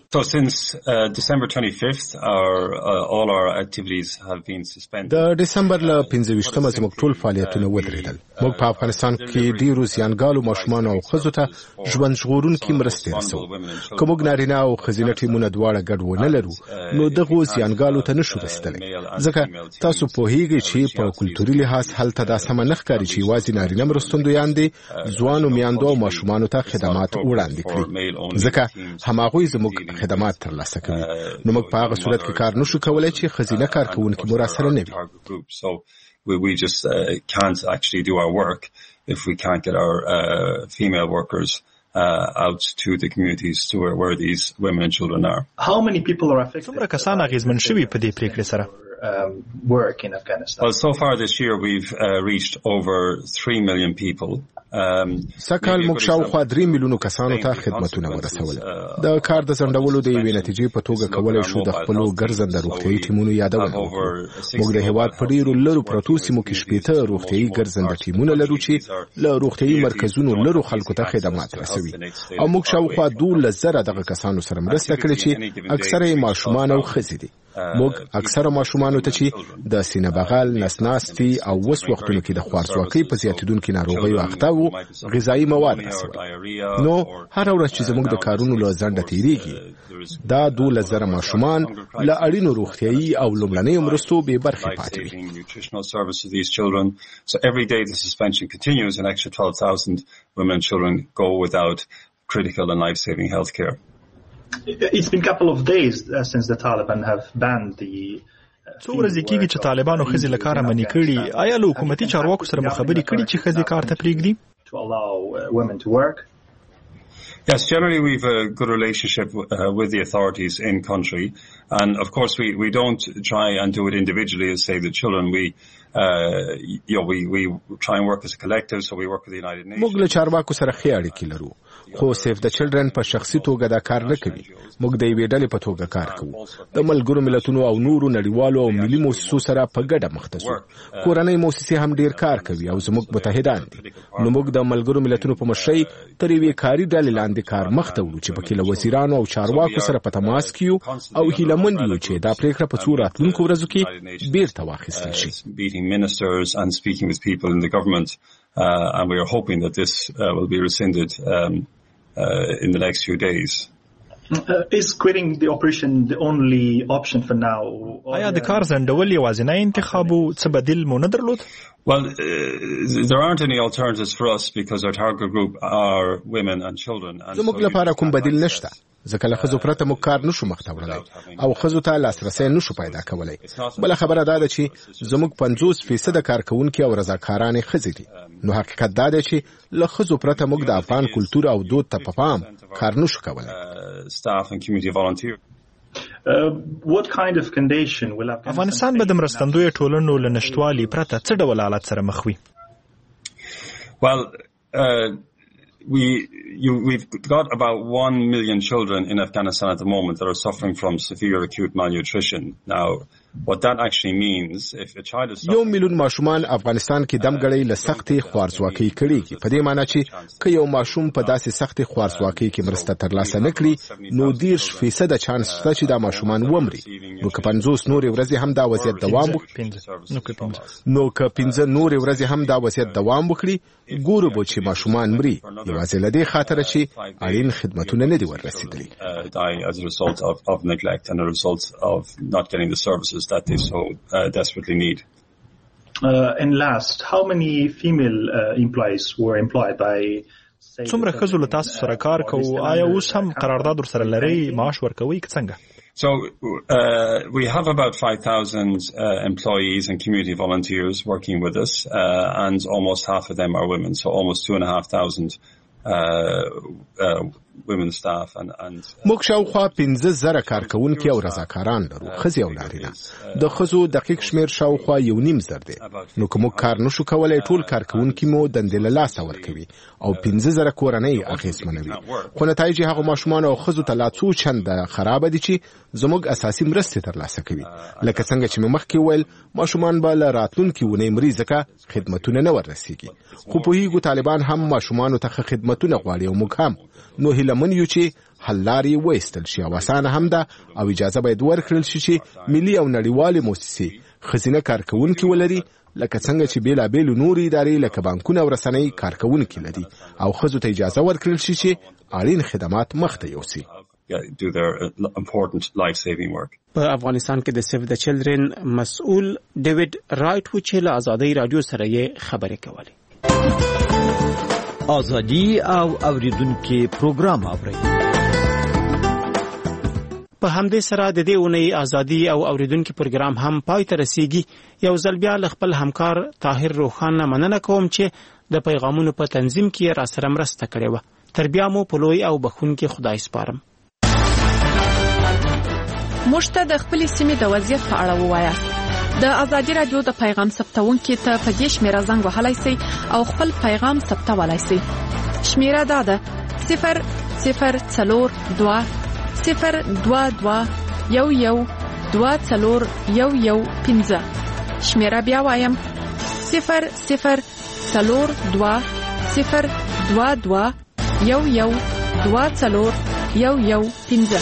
د ډسمبر له پنځه ویشتمه زموږ ټول فعالیتونه ودرېدل. موږ په افغانستان کې ډیرو زیانګالو ماشومانو او ښځو ته ژوند ژغورونکي مرستې رسوو. که موږ نارینه او ښځینه ټیمونه دواړه ګډ ونه لرو نو دغو زیانګالو ته نشو رسېدلی، ځکه تاسو پوهیږئ چې په کلتوري لحاظ هلته دا سمه نه ښکاري چې یوازې نارینه مرستندویان دي ځوانو میندو او ماشومانو ته خدمات وړاندې کړي، ځکه هماغوی زموږ خدمات ترلاسه کوي. نو موږ په هغه صورت کې کار نشو کولی چې ښځینه کارکوونکي مو راسره نه وي. We, we just uh, can't actually do our work if we can't get our uh, female workers uh, out to the communities to where, where these women and children are. How many people are affected? څومره کسان اغیزمن شوي په دې پریکړې سره؟ Um, work in Afghanistan. Well, so far this year we've uh, reached over three million people. سکهال موږ شاوخوا درې میلیونو کسانو ته خدمتونه ورسول. د کار د ځنډولو د یوې نتیجې په توګه کولی شو د خپلو ګرځنده روغتیایي ټیمونو یادونه وکړو. موږ د هېواد په ډېرو لرو پرتو سیمو کې شپېته روغتیایي ګرځنده ټیمونه لرو چې له روغتیایي مرکزونو لرو خلکو ته خدمات رسوي او موږ شاوخوا دولس زره دغه کسانو سره مرسته کړې چې اکثره یې ماشومان او ښځې دي. موږ اکثره ماشومانو ته چې د سینه بغل، نسناستي او وس وختونو کې د خوارځواکۍ په زیاتېدونکي ناروغیو اخته وو غذایي مواد رسول. نو هره ورځ چې زموږ د کارونو له ځنډه تېرېږي دا دولس زره ماشومان له اړینو روغتیایي او لومړنیو مرستو بې برخې پاتې وي. So every day the suspension continues and extra twelve thousand women and children go without critical and life-saving health care. It's been a couple of days uh, since the Taliban have banned the څو ورځې کېږي چې طالبانو ښځې له کاره منې کړي. آیا له حکومتي چارواکو سره مو خبرې کړي چې ښځې کار ته پرېږدي؟ To allow uh, women to work. Yes, generally we've a good relationship uh, with the authorities in country, and of course we we don't try and do it individually as say the children. We uh, you know we we try and work as a collective, so we work with the United Nations. موږ له چارواکو سره ښې اړیکې لرو، خو سیف د چلډرن په شخصي توګه دا کار نه کوي. موږ د یوې ډلې په توګه کار کوو، د ملګرو ملتونو او نورو نړیوالو او ملي موسسو سره په ګډه مخته ځو. کورنۍ موسسې هم ډیر کار کوي او زموږ متحدان دي. نو موږ د ملګرو ملتونو په مشرۍ تر یوې کاري ډلې لاندې کار مخته وړو چې پکې له وزیرانو او چارواکو سره په تماس کې یو او هیلهمند یو چې دا پریکړه په څو راتلونکو ورځو کې بیرته واخیستل شي. And speaking with people in the government, uh, and we are hoping that this uh, will be rescinded um, uh, in the next few days. Uh, is quitting the operation the only option for now? آیا د کار ځنډول یوازینی انتخاب و څه بدیل مو نه درلود؟ Well, uh, there aren't any alternatives for us because our target group are women and children. زموږ لپاره کوم بدیل نشته ځکه له ښځو پرته موږ کار نشو مخته وړلی او ښځو ته لاسرسی نشو پیدا کولی. بله خبره دا ده چې زموږ پنځوس فیصده کارکوونکي او رضاکارانې ښځې دي. نو حقیقت دا دی چې له ښځو پرته موږ د افغان کلتور او دود ته په پام کار نشو کولی. افغانستان به د مرستندویه ټولنو له نشتوالي پرته څه ډول حالت سره مخ وي؟ Well, uh, we you, we've got about one million children in Afghanistan at the moment that are suffering from severe acute malnutrition. Now, what that actually means, if a child is یو میلیون ماشومان افغانستان کې دمګړۍ له سختې خوارځواکۍ کړېږي. په دې معنی چې که یو ماشوم په داسې سختې خوارځواکۍ کې مرسته ترلاسه نه کړي نو دېرش فیصده چانس شته چې دا ماشومان ومري. نو که پنځوس نورې ورځې هم دا وضعیت دوام وکړي نو که پنځه نورې ورځې هم دا وضعیت دوام وکړي ګورو به چې ماشومان مري یوازې له دې خاطره چې اړین خدمتونه نه دي وررسېدلي. that they so uh, desperately need. Uh, and last, how many female uh, employees were employed by څومره ښځو له تاسو سره کار کوو؟ آیا اوس هم قرارداد ورسره لرئ؟ معاش ورکوئ که څنګه؟ So uh, we have about five thousand uh, employees and community volunteers working with us, uh, and almost half of them are women, so almost two and a half thousand uh, uh, women staff and and موږ شاوخوا پنځه زره کارکوونکي او رضاکاران لرو، ښځې او نارینه. د ښځو دقیق شمیر شاوخوا یو نیم زر دی. نو که موږ کار نشو کولی ټول کارکوونکي مو دندې له لاسه ورکوي او پنځه زره کورنۍ اغېزمنوي. خو نتایج یې هغو ماشومانو او ښځو ته لا څو چنده خرابه دي چې زموږ اساسي مرستې ترلاسه کوي. لکه څنګه چې مې مخکې وویل ماشومان به له راتلونکي اونۍ مري ځکه خدمتونه نه وررسېږي. خو پوهېږو طالبان هم ماشومانو ته ښه خدمتونه غواړي او موږ هم. نو هیلهمن یو چې حل لارې وایستل شي او اسانه هم ده او اجازه باید ورکړل شي چې ملي او نړیوالې موسسې ښځینه کارکوونکي ولري لکه څنګه چې بېلابېلو نورې ادارې لکه بانکونه او رسنۍ کارکوونکي لري او ښځو ته اجازه ورکړل شي چې اړین خدمات مخته یوسي. do their important life-saving work. په افغانستان کې د سیف د چلډرن مسؤل ډیوډ رایټ و چې له آزادۍ رادیو سره یې خبرې کولې. آزادی او اوریدونکو پروګرام اوري. په همدې سره د دې اونۍ آزادی او اوریدونکو پروګرام هم پای ته رسیږي. یو ځل بیا له خپل همکار طاهر روخان مننه کوم چې د پیغامونو په تنظیم کې را سره مرسته کړې و. تر بیا مو په لوی او بخښونکي خدای سپارم. موږ ته د خپل سیمې د وضعیت په اړه ووایاست. د آزادي رادیو د پیغام ثبتونکو ته په دې شمیره زنګ وهلای شئ او خپل پیغام ثبتولای شئ. شمیره دا ده صفر صفر څلور دوه صفر دوه دوه یو یو دوه څلور یو یو پنځه. شمیره بیا وایم صفر صفر څلور دوه صفر دوه دوه یو یو دوه څلور یو یو پنځه.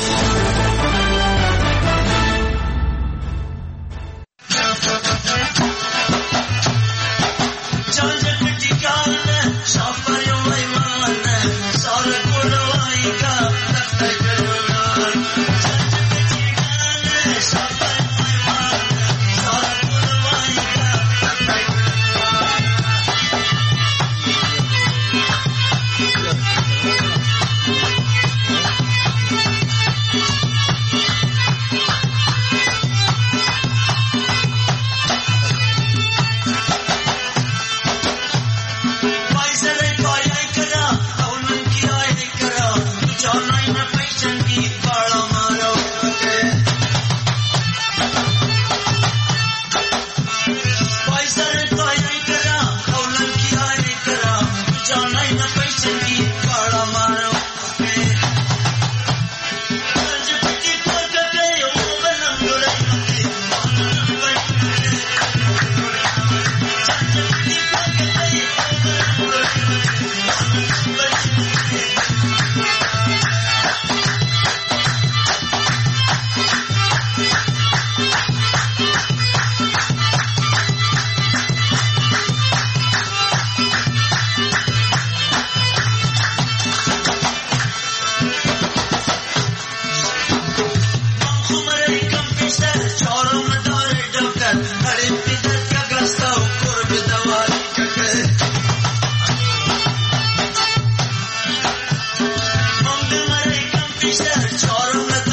محمد